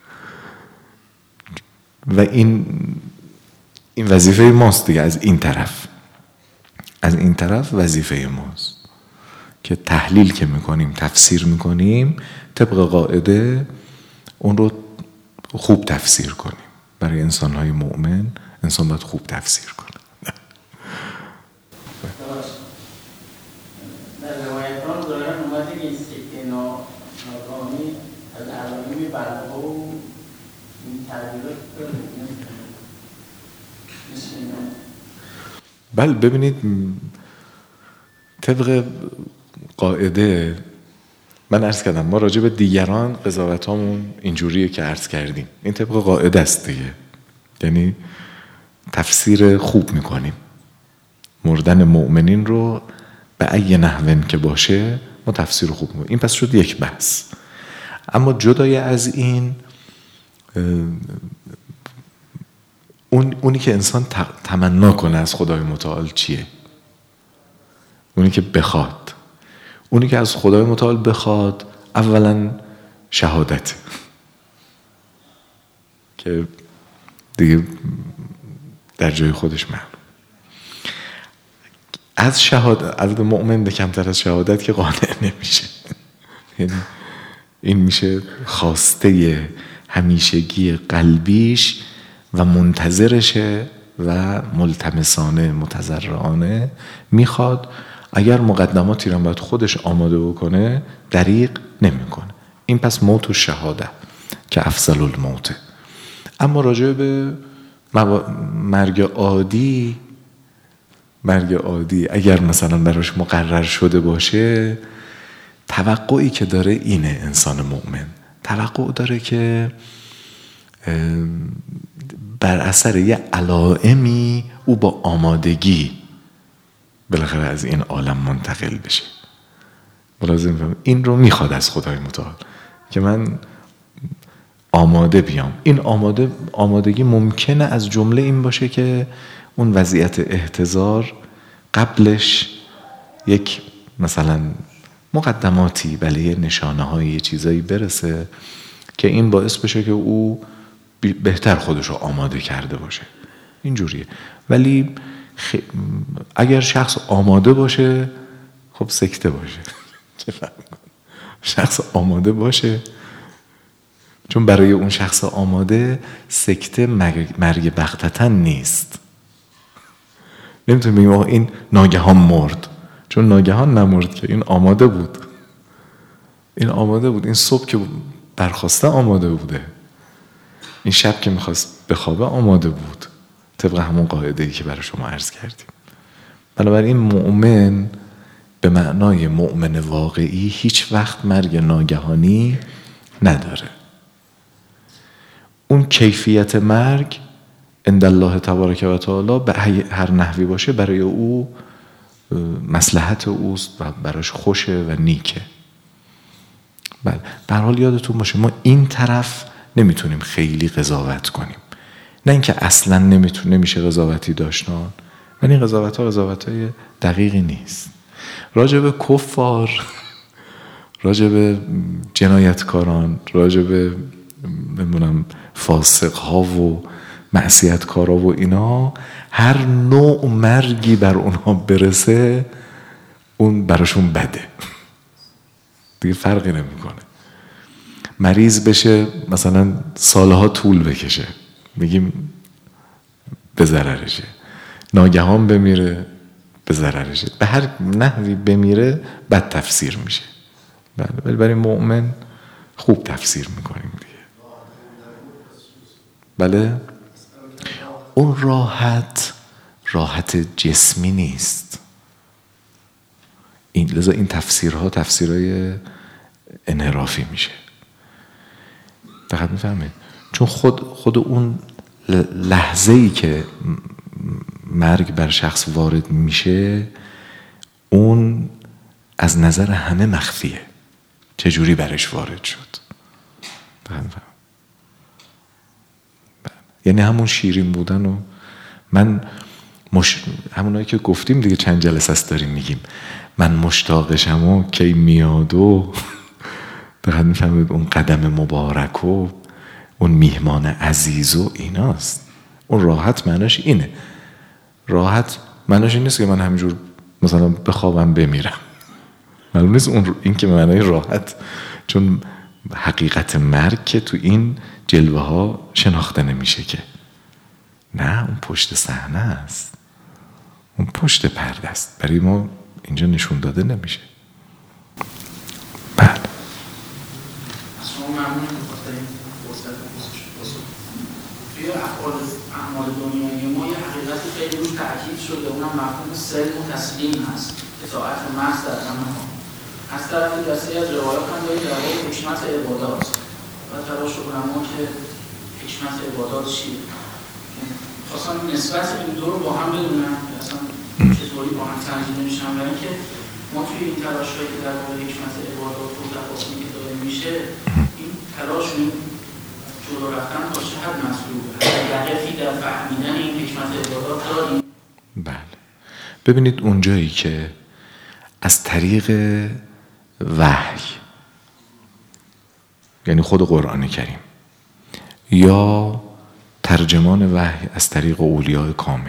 و این این وظیفه ماست دیگه. از این طرف از این طرف وظیفه ماست که تحلیل که میکنیم، تفسیر میکنیم، طبق قاعده اون رو خوب تفسیر کنیم. برای انسان‌های مؤمن انسان باید خوب تفسیر کنه. در روایتان دارن اومده که این سکه ناگهانی از علائم بلغا و این تغییرات بله ببینید، طبق قاعده من عرض کردم ما راجع به دیگران قضاوتامون اینجوریه که عرض کردیم، این طبق قاعده است دیگه. یعنی تفسیر خوب میکنیم. مردن مؤمنین رو به ای نحوین که باشه ما تفسیر خوب میکنیم. این پس شد یک بحث. اما جدای از این، اون اونی که انسان تمنا کنه از خدای متعال چیه؟ اونی که بخواد. اونی که از خدای متعال بخواد اولا شهادت که دیگه در جای خودش معلوم. از شهادت، از مؤمن به کمتر از شهادت که قانع نمیشه. یعنی این میشه خواسته همیشگی قلبیش و منتظرشه و ملتمسانه متضرعانه میخواد. اگر مقدماتی رو باید خودش آماده بکنه دریغ نمیکنه. این پس موت و شهاده که افضل الموته. اما راجع به مرگ عادی، مرگ عادی اگر مثلا براش مقرر شده باشه، توقعی که داره اینه، انسان مؤمن توقع داره که بر اثر یه علائمی او با آمادگی بالاخره از این عالم منتقل بشه. ملازم این رو میخواد از خدای متعال که من آماده بیام. این آماده آمادگی ممکنه از جمله این باشه که اون وضعیت احتضار قبلش یک مثلا مقدماتی، بله، نشانه های یه چیزایی برسه که این باعث بشه که او بهتر خودش رو آماده کرده باشه. اینجوریه. ولی خ... اگر شخص آماده باشه خب سکته باشه. چه فهم کن؟ شخص آماده باشه، چون برای اون شخص آماده سکته مرگ, مرگ بغتتن نیست. نمیتونیم بگیم این ناگهان مرد، چون ناگهان نمرد که این آماده بود. این آماده بود. این صبح که برخواسته آماده بوده. این شب که میخواست بخوابه آماده بود، طبق همون قاعده‌ای که برای شما عرض کردیم. بنابراین مؤمن به معنای مؤمن واقعی هیچ وقت مرگ ناگهانی نداره. اون کیفیت مرگ عند الله تبارک و تعالی به هر نحوی باشه برای او مصلحت اوست و براش خوشه و نیکه. بله، به هر حال یادتون باشه ما این طرف نمیتونیم خیلی قضاوت کنیم. نه اینکه اصلا نمیتون نمیشه قضاوتی داشتن، ولی این قضاوت ها قضاوت های دقیقی نیست. راجع به کفار، راجع به جنایتکاران، راجع به بمونم فاسق ها و معصیت کارا و اینا، هر نوع مرگی بر اونها برسه اون براشون بده، دیگه فرقی نمیکنه. مریض بشه مثلا سالها طول بکشه، میگیم به ضررشه. ناگهان بمیره به ضررشه. به هر نحوی بمیره بد تفسیر میشه. بله، ولی برای مؤمن خوب تفسیر میکنیم دیگه. بله، اون راحت راحت جسمی نیست. این لذا این تفسیرها تفسیرهای انحرافی میشه. دقیق میفهمید؟ چون خود خود اون لحظه ای که مرگ بر شخص وارد میشه اون از نظر همه مخفیه. چجوری برش وارد شد؟ دقیق میفهمید؟ یعنی همون شیرین بودن و من مش... همونایی که گفتیم دیگه چند جلسه است داریم میگیم من مشتاقشم و کی میاد و دقیق میفهمید اون قدم مبارک و اون میهمان عزیز و ایناست. اون راحت معناش اینه. راحت معناش این نیست که من همینجور مثلا بخوابم بمیرم. معلوم نیست اون این که معنای راحت، چون حقیقت مرگ که تو این جلوه ها شناخته نمیشه که نه، اون پشت صحنه است، اون پشت پرده است، برای ما اینجا نشون داده نمیشه. بله شما ممنون بخاطر این فرصت پاسخ. توی افعال اعمال دنیایی ما یه حقیقتی خیلی روش تاکید شده، اونم مفهوم سلم و تسلیم هست، اطاعت محض در همه ها. از طرفی بسیاری از روایات هم دارید در واقع حکمت عبادات و تلاش علما که حکمت عبادات چیه. خواستم نسبت این دو رو با هم بدونم که اصلا چطوری با هم تنظیم میشن، برای اینکه ما توی این تلاش‌هایی که در مورد حکمت عبادات و تفاصیلی که داره میشه، این تلاش این جلو رفتن تا چه حد مطلوبه، هدفی در فهمیدن این حکمت عبادات داریم. بله ببینید اونجایی که از طریق وحی، یعنی خود قرآن کریم، یا ترجمان وحی از طریق اولیاء کامل،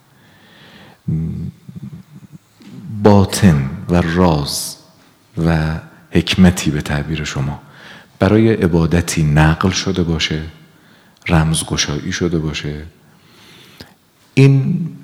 باطن و راز و حکمتی به تعبیر شما برای عبادتی نقل شده باشه، رمزگشایی شده باشه، این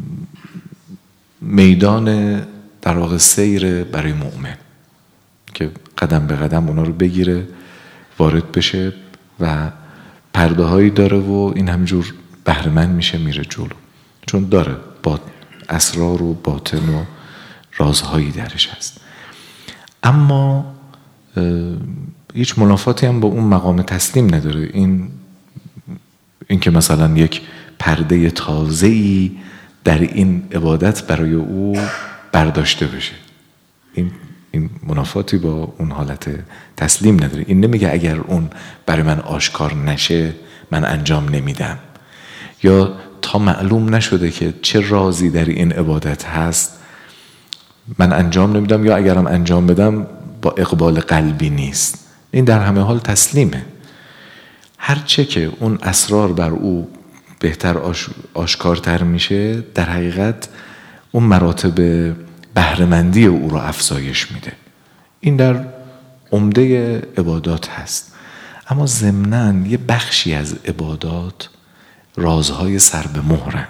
میدان در واقع سیر برای مؤمن که قدم به قدم اونا رو بگیره، وارد بشه و پرده هایی داره و این همجور بهره‌مند میشه میره جلو، چون داره با اسرار و باطن و رازهایی درش هست. اما هیچ منافاتی هم با اون مقام تسلیم نداره. این این که مثلا یک پرده تازه‌ای در این عبادت برای او برداشته بشه، این این منافاتی با اون حالت تسلیم نداره. این نمیگه اگر اون برای من آشکار نشه من انجام نمیدم، یا تا معلوم نشده که چه رازی در این عبادت هست من انجام نمیدم، یا اگرم انجام بدم با اقبال قلبی نیست. این در همه حال تسلیمه. هرچه که اون اسرار بر او بهتر آش... آشکارتر میشه، در حقیقت اون مراتب بهره‌مندی او رو افزایش میده. این در عمده عبادات هست. اما ضمناً یه بخشی از عبادات رازهای سر به مهرن.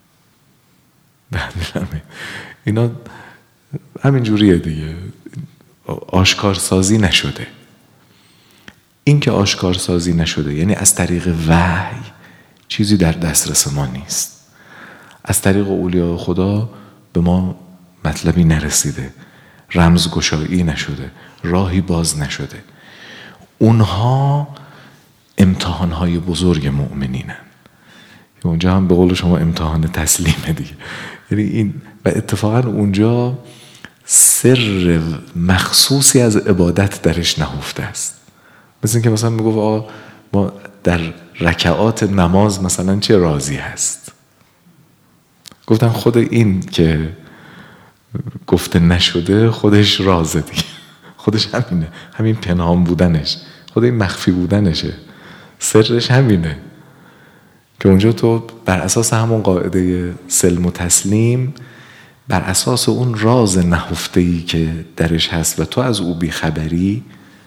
اینا همین جوریه دیگه، آشکارسازی نشده. این که آشکارسازی نشده یعنی از طریق وحی چیزی در دسترس ما نیست، از طریق اولیاء خدا به ما مطلبی نرسیده، رمزگشایی نشده، راهی باز نشده. اونها امتحانهای بزرگ مؤمنینن. اونجا هم به قول شما امتحان تسلیمه دیگه. یعنی این و اتفاقا اونجا سر مخصوصی از عبادت درش نهفته است. مثل اینکه مثلا میگفت آقا ما در رکعات نماز مثلا چه رازی هست. گفتن خود این که گفته نشده خودش رازه دیگه، خودش همینه، همین پنهان بودنش، خود این مخفی بودنشه، سرش همینه که اونجا تو بر اساس همون قاعده سلم و تسلیم، بر اساس اون راز نهفته‌ای که درش هست و تو از او بیخبری،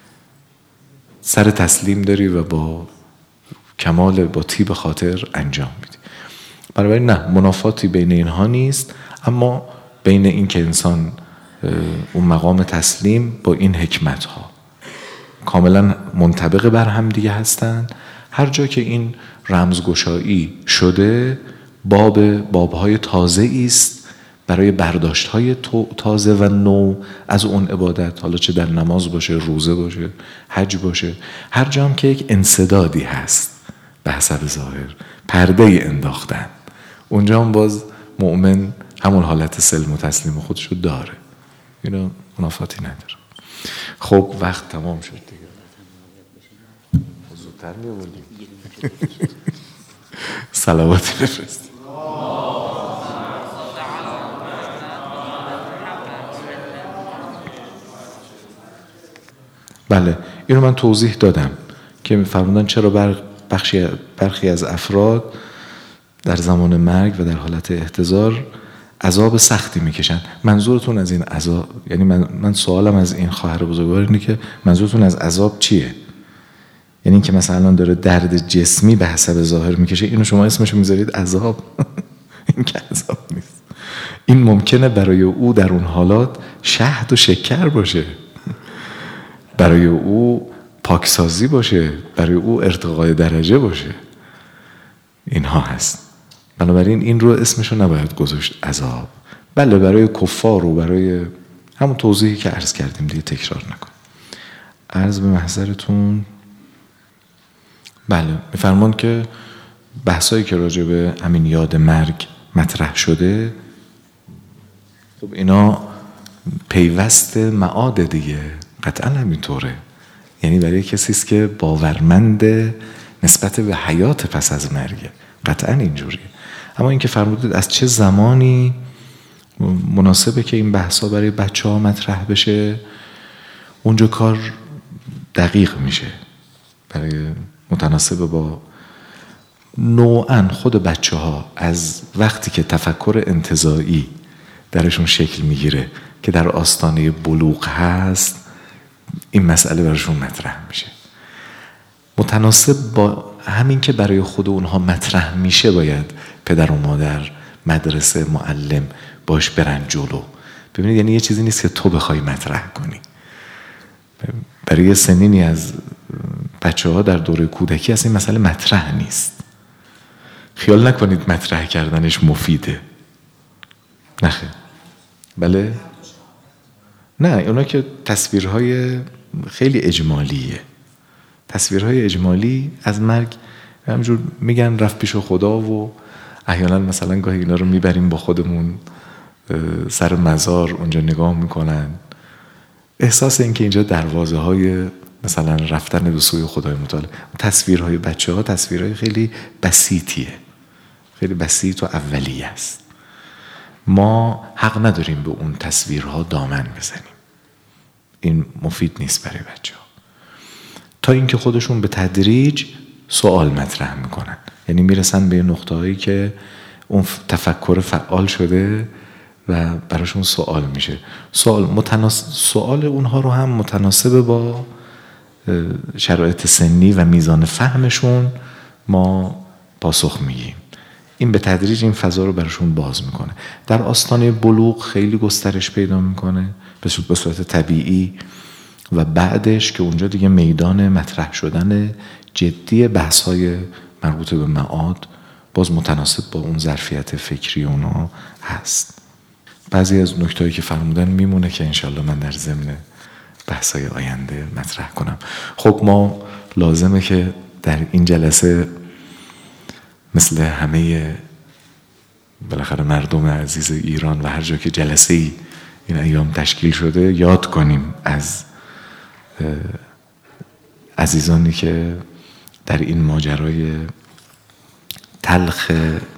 سر تسلیم داری و با کمال با طیب خاطر انجام میدی. بنابراین نه، منافاتی بین اینها نیست، اما بین این که انسان اون مقام تسلیم با این حکمت ها کاملا منطبق بر هم دیگه هستن. هر جا که این رمزگشایی شده، باب بابهای تازه است برای برداشت های تازه و نو از اون عبادت، حالا چه در نماز باشه، روزه باشه، حج باشه، هر جا هم که یک انسدادی هست به حسب ظاهر، پرده انداختن، اونجا هم باز مؤمن همون حالت سلم و تسلیم خودشو داره، اینا منافاتی نداره. خب وقت تمام شد دیگه، زودتر می‌آوردیم. صلواتی بفرستیم. بله اینو من توضیح دادم که می‌فرمودن چرا بخشی برخی از افراد در زمان مرگ و در حالت احتضار عذاب سختی میکشن. منظورتون از این عذاب، یعنی من من سوالم از این خواهر بزرگوار اینه که منظورتون از عذاب چیه؟ یعنی اینکه مثلا داره درد جسمی به حسب ظاهر میکشه، اینو شما اسمشو میذارید عذاب؟ این که عذاب نیست. این ممکنه برای او در اون حالات شهد و شکر باشه، برای او پاکسازی باشه، برای او ارتقای درجه باشه، اینها هست. بنابراین این رو اسمشو نباید گذاشت عذاب. بله برای کفار و برای همون توضیحی که عرض کردیم دیگه تکرار نکن. عرض به محضرتون بله میفرمان که بحثایی که راجع به همین یاد مرگ مطرح شده، خب اینا پیوست معاد دیگه، قطعا همینطوره. یعنی برای کسی است که باورمند نسبت به حیات پس از مرگ، قطعا اینجوریه. اما اینکه فرمودید از چه زمانی مناسبه که این بحثا برای بچه ها مطرح بشه، اونجا کار دقیق میشه، برای متناسب با نوعاً خود بچه ها از وقتی که تفکر انتزاعی درشون شکل میگیره که در آستانه بلوغ هست، این مسئله براشون مطرح میشه. متناسب با همین که برای خود اونها مطرح میشه، باید پدر و مادر، مدرسه، معلم باش برن جلو. ببینید یعنی یه چیزی نیست که تو بخوای مطرح کنی. برای سنینی از بچه ها در دوره کودکی اصلا این مسئله مطرح نیست. خیال نکنید مطرح کردنش مفیده. نخیر. بله؟ نه اونا که تصویرهای خیلی اجمالیه. تصویرهای اجمالی از مرگ همینجور میگن رفت پیش خدا و احیانا مثلا گاهی اینا رو میبریم با خودمون سر مزار، اونجا نگاه میکنن. احساس این که اینجا دروازه های مثلا رفتن به سوی خدای متعال. تصویرهای بچه ها تصویرهای خیلی بسیطیه، خیلی بسیط و اولیه است. ما حق نداریم به اون تصویرها دامن بزنیم. این مفید نیست برای بچه ها. تا اینکه خودشون به تدریج سوال مطرح میکنن، یعنی میرسن به نقطه هایی که اون تفکر فعال شده و براشون سوال میشه. سوال متناس... سوال اونها رو هم متناسب با شرایط سنی و میزان فهمشون ما پاسخ میگیم. این به تدریج این فضا رو براشون باز میکنه. در آستانه بلوغ خیلی گسترش پیدا میکنه به صورت طبیعی و بعدش که اونجا دیگه میدان مطرح شدن جدی بحث‌های مربوط به معاد باز متناسب با اون ظرفیت فکری اونا هست. بعضی از نکتهایی که فرمودن میمونه که انشالله من در ضمن بحث‌های آینده مطرح کنم. خب ما لازمه که در این جلسه مثل همه بالاخره مردم عزیز ایران و هر جا که جلسه‌ای این ایام تشکیل شده یاد کنیم از عزیزانی که در این ماجرای تلخ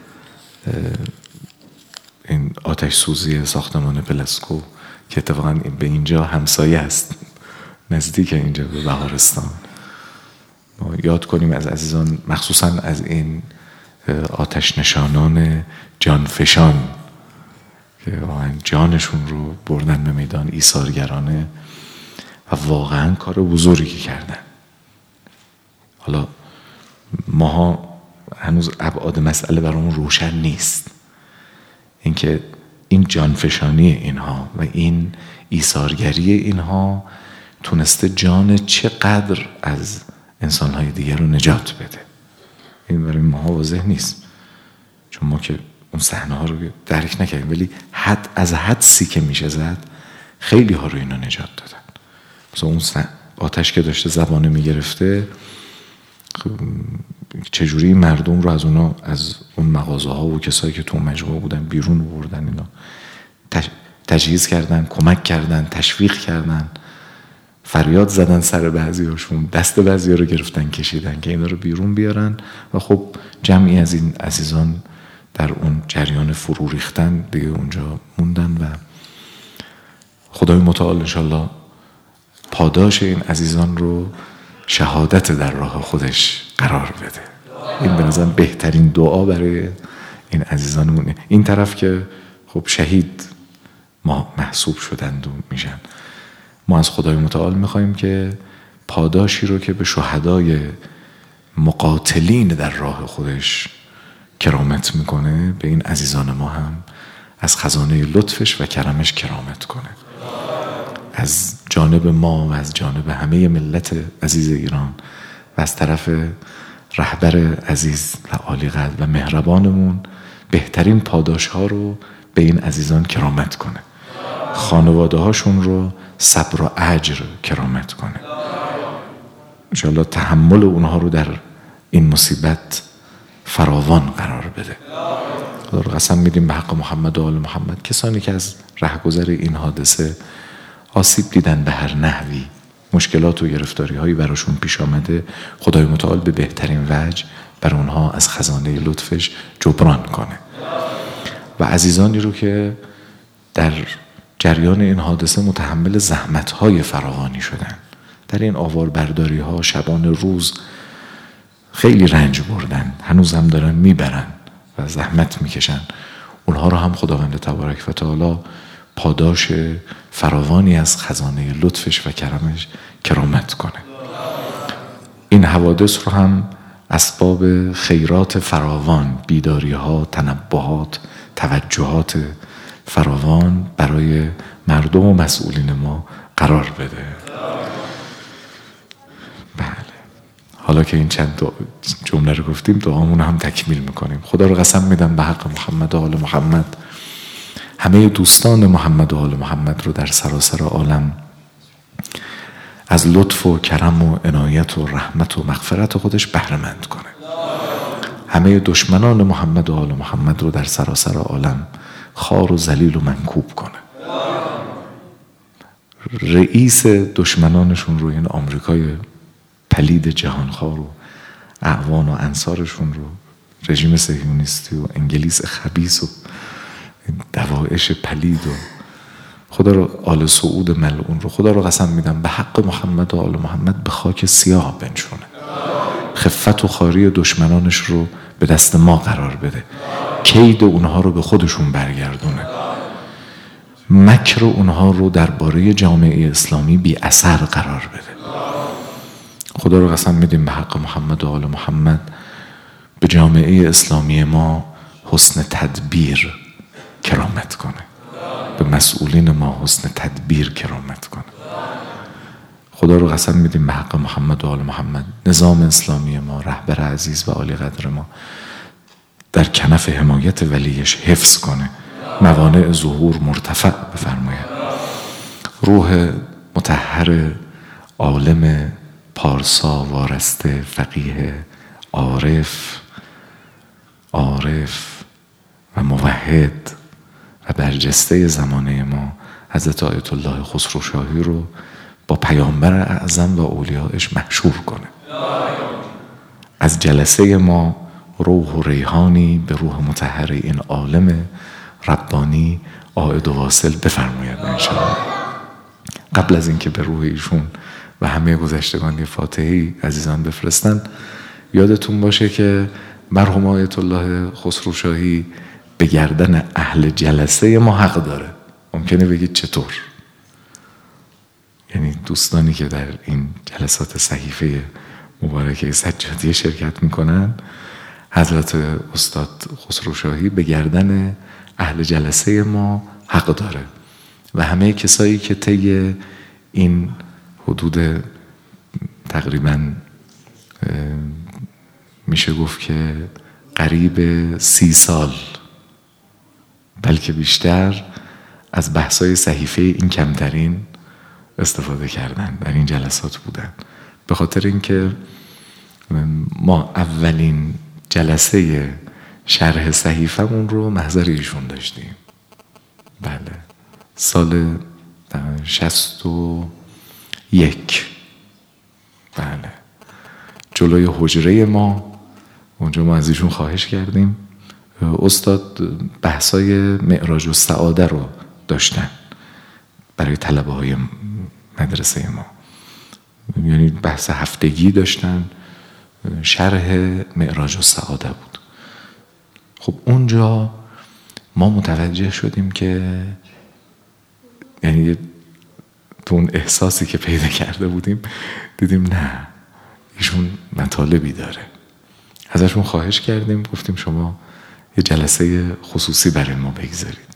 این آتش سوزی ساختمان پلاسکو که اتفاقا به اینجا همسایه است، نزدیک اینجا به بهارستان، ما یاد کنیم از عزیزان، مخصوصا از این آتش نشانان جانفشان که واقعا جانشون رو بردن به میدان، ایثارگرانه و واقعا کار بزرگی کردن. حالا ماها هنوز ابعاد مسئله برامون روشن نیست، اینکه این جانفشانی اینها و این ایثارگری اینها تونسته جان چقدر از انسانهای دیگر رو نجات بده. این برای ماها واضح نیست چون ما که اون صحنه ها رو درک نکردیم، ولی حد از حدسی که میشه زد خیلی ها رو اینا نجات دادن. مثلا اون آتش که داشته زبانه میگرفته، چجوری مردم رو از اونا، از اون مغازه ها و کسایی که تو مجموعه بودن بیرون بردن، اینا تجهیز کردن، کمک کردن، تشویق کردن، فریاد زدن سر بعضیاشون، دست بعضی رو گرفتن کشیدن که اینا رو بیرون بیارن. و خب جمعی از این عزیزان در اون جریان فرو ریختن دیگه اونجا موندن و خدای متعال انشالله پاداش این عزیزان رو شهادت در راه خودش قرار بده. این به نظرم بهترین دعا برای این عزیزانمونه. این طرف که خب شهید ما محسوب شدند و میشن، ما از خدای متعال میخوایم که پاداشی رو که به شهدای مقاتلین در راه خودش کرامت میکنه، به این عزیزان ما هم از خزانه لطفش و کرمش کرامت کنه. از جانب ما و از جانب همه ملت عزیز ایران و از طرف رهبر عزیز و عالی قدر و مهربانمون بهترین پاداش ها رو به این عزیزان کرامت کنه، خانواده هاشون رو صبر و اجر کرامت کنه، انشاءالله تحمل اونها رو در این مصیبت فراوان قرار بده. خدا رو قسم میدیم به حق محمد و آل محمد، کسانی که از رهگذر این حادثه آسیب دیدن به هر نحوی، مشکلات و گرفتاری هایی براشون پیش آمده، خدای متعال به بهترین وجه بر اونها از خزانه لطفش جبران کنه. و عزیزانی رو که در جریان این حادثه متحمل زحمت های فراوانی شدن، در این آوار برداری ها شبان روز خیلی رنج بردن، هنوز هم دارن میبرن و زحمت میکشن، اونها رو هم خداوند تبارک و تعالی پاداش فراوانی از خزانه لطفش و کرمش کرامت کنه. این حوادث رو هم اسباب خیرات فراوان، بیداری ها، تنبهات، توجهات فراوان برای مردم و مسئولین ما قرار بده. بله، حالا که این چند جمله رو گفتیم دعامون هم تکمیل میکنیم. خدا رو قسم میدم به حق محمد و آل محمد، همه دوستان محمد و آل محمد رو در سراسر عالم از لطف و کرم و عنایت و رحمت و مغفرت خودش بهره مند کنه. همه دشمنان محمد و آل محمد رو در سراسر عالم خار و ذلیل و منکوب کنه. رئیس دشمنانشون رو، این آمریکای پلید جهانخوار و اعوان و انصارشون رو، رژیم صهیونیستی و انگلیس خبیث و دوائش پلید و خدا رو، آل سعود ملعون رو، خدا رو قسم میدم به حق محمد و آل محمد به خاک سیاه بنشونه. خفت و خاری دشمنانش رو به دست ما قرار بده، کید اونها رو به خودشون برگردونه، مکر اونها رو درباره جامعه اسلامی بی اثر قرار بده. خدا رو قسم میدیم به حق محمد و آل محمد به جامعه اسلامی ما حسن تدبیر کرامت کنه، به مسئولین ما حسن تدبیر کرامت کنه. خدا رو قسم میدیم به حق محمد و آل محمد نظام اسلامی ما، رهبر عزیز و عالی قدر ما در کنف حمایت ولیش حفظ کنه، موانع ظهور مرتفع بفرماید. روح مطهر عالم پارسا وارسته فقیه عارف عارف و موحد و برجسته زمانه ما حضرت آیت الله خسرو شاهی رو با پیامبر اعظم و اولیایش محشور کنه. از جلسه ما روح و ریحانی به روح مطهر این عالم ربانی عائد و واصل بفرماید انشاءالله. قبل از اینکه به روح ایشون و همه گذشتگان یه فاتحه‌ای عزیزان بفرستن، یادتون باشه که مرحوم آیت الله خسرو شاهی به گردن اهل جلسه ما حق داره. ممکنه بگید چطور؟ یعنی دوستانی که در این جلسات صحیفه مبارکه سجادیه شرکت میکنن، حضرت استاد خسرو شاهی به گردن اهل جلسه ما حق داره و همه کسایی که طی این حدود تقریبا میشه گفت که قریب سی سال بلکه بیشتر از بحث‌های صحیفه این کمترین استفاده کردن در این جلسات بودن، به خاطر اینکه ما اولین جلسه شرح صحیفمون رو محضر ایشون داشتیم. بله، سال شصت و یک. بله، جلوی حجره ما، اونجا ما از ایشون خواهش کردیم استاد بحثای معراج و سعاده رو داشتن برای طلبه های مدرسه ما، یعنی بحث هفتگی داشتن، شرح معراج و سعاده بود. خب اونجا ما متوجه شدیم که یعنی تو اون احساسی که پیدا کرده بودیم دیدیم نه، ایشون مطالبی داره. ازشون خواهش کردیم، گفتیم شما یه جلسه خصوصی برای ما بگذارید.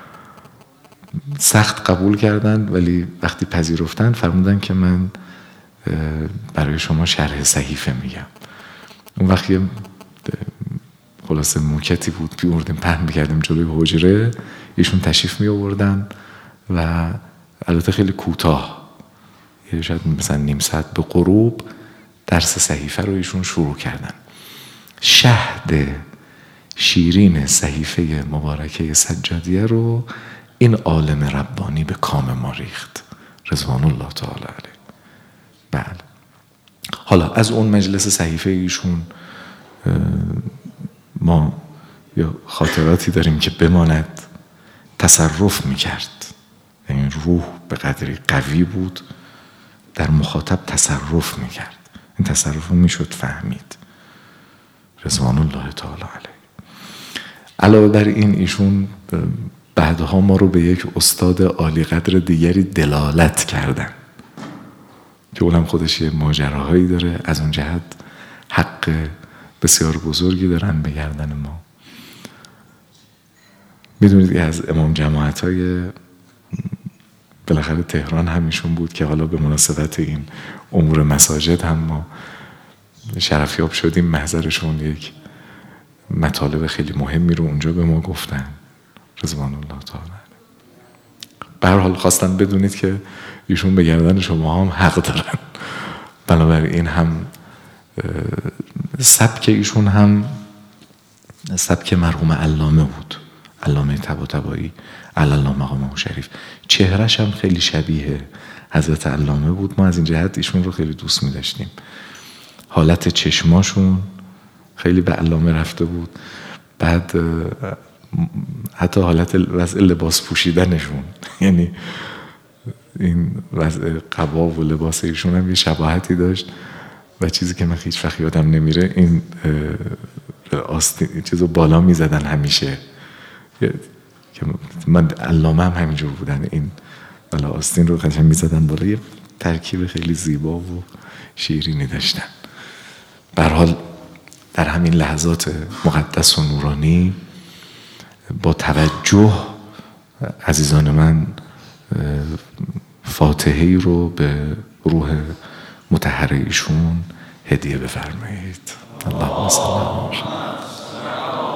سخت قبول کردن، ولی وقتی پذیرفتن فرمودن که من برای شما شرح صحیفه میگم. اون وقت یه خلاصه موکتی بود بیوردیم پهن میکردیم جلوی حجره، ایشون تشریف می آوردن و البته خیلی کوتاه، یه شاید مثلا نیم ساعت به غروب درس صحیفه رو ایشون شروع کردن. شهد شیرین صحیفه مبارکه سجادیه رو این عالم ربانی به کام ما ریخت، رضوان الله تعالی علیه. بله، حالا از اون مجلس صحیفه ایشون ما یا خاطراتی داریم که بماند. تصرف میکرد، یعنی روح به قدری قوی بود در مخاطب تصرف میکرد. این تصرف رو میشد فهمید، رضوان الله تعالی علیه. علاوه بر این ایشون بعدها ما رو به یک استاد عالی قدر دیگری دلالت کردن که اونم خودش یه ماجراهایی داره. از اون جهت حق بسیار بزرگی دارن به گردن ما. میدونید که از امام جماعت‌های بالاخره تهران همیشون بود که حالا به مناسبت این امور مساجد هم ما شرفیاب شدیم، محضرشون یک مطالب خیلی مهمی رو اونجا به ما گفتن، رضوان الله تعالی. به هر حال خواستم بدونید که ایشون به گردن شما هم حق دارن. بنابراین هم سبک ایشون هم سبک مرحوم علامه بود، علامه طباطبایی علی مقامه شریف. چهرهش هم خیلی شبیه حضرت علامه بود. ما از این جهت ایشون رو خیلی دوست می داشتیم. حالت چشماشون خیلی به علامه رفته بود. بعد حتی حالت وضع لباس پوشیدنشون، یعنی این وضع قبا و لباس ایشون هم یه شباهتی داشت. و چیزی که من هیچ وقت یادم نمیره، این آستین چیزو بالا میزدن همیشه، که من علامه هم همینجور بودن، این بالا آستین رو قشنگ میزدن بالا. یه ترکیب خیلی زیبا و شیرینی داشتن. به هر حال در همین لحظات مقدس و نورانی با توجه عزیزان من فاتحه‌ای رو به روح مطهر ایشون هدیه بفرمایید. اللهم صل علی محمد.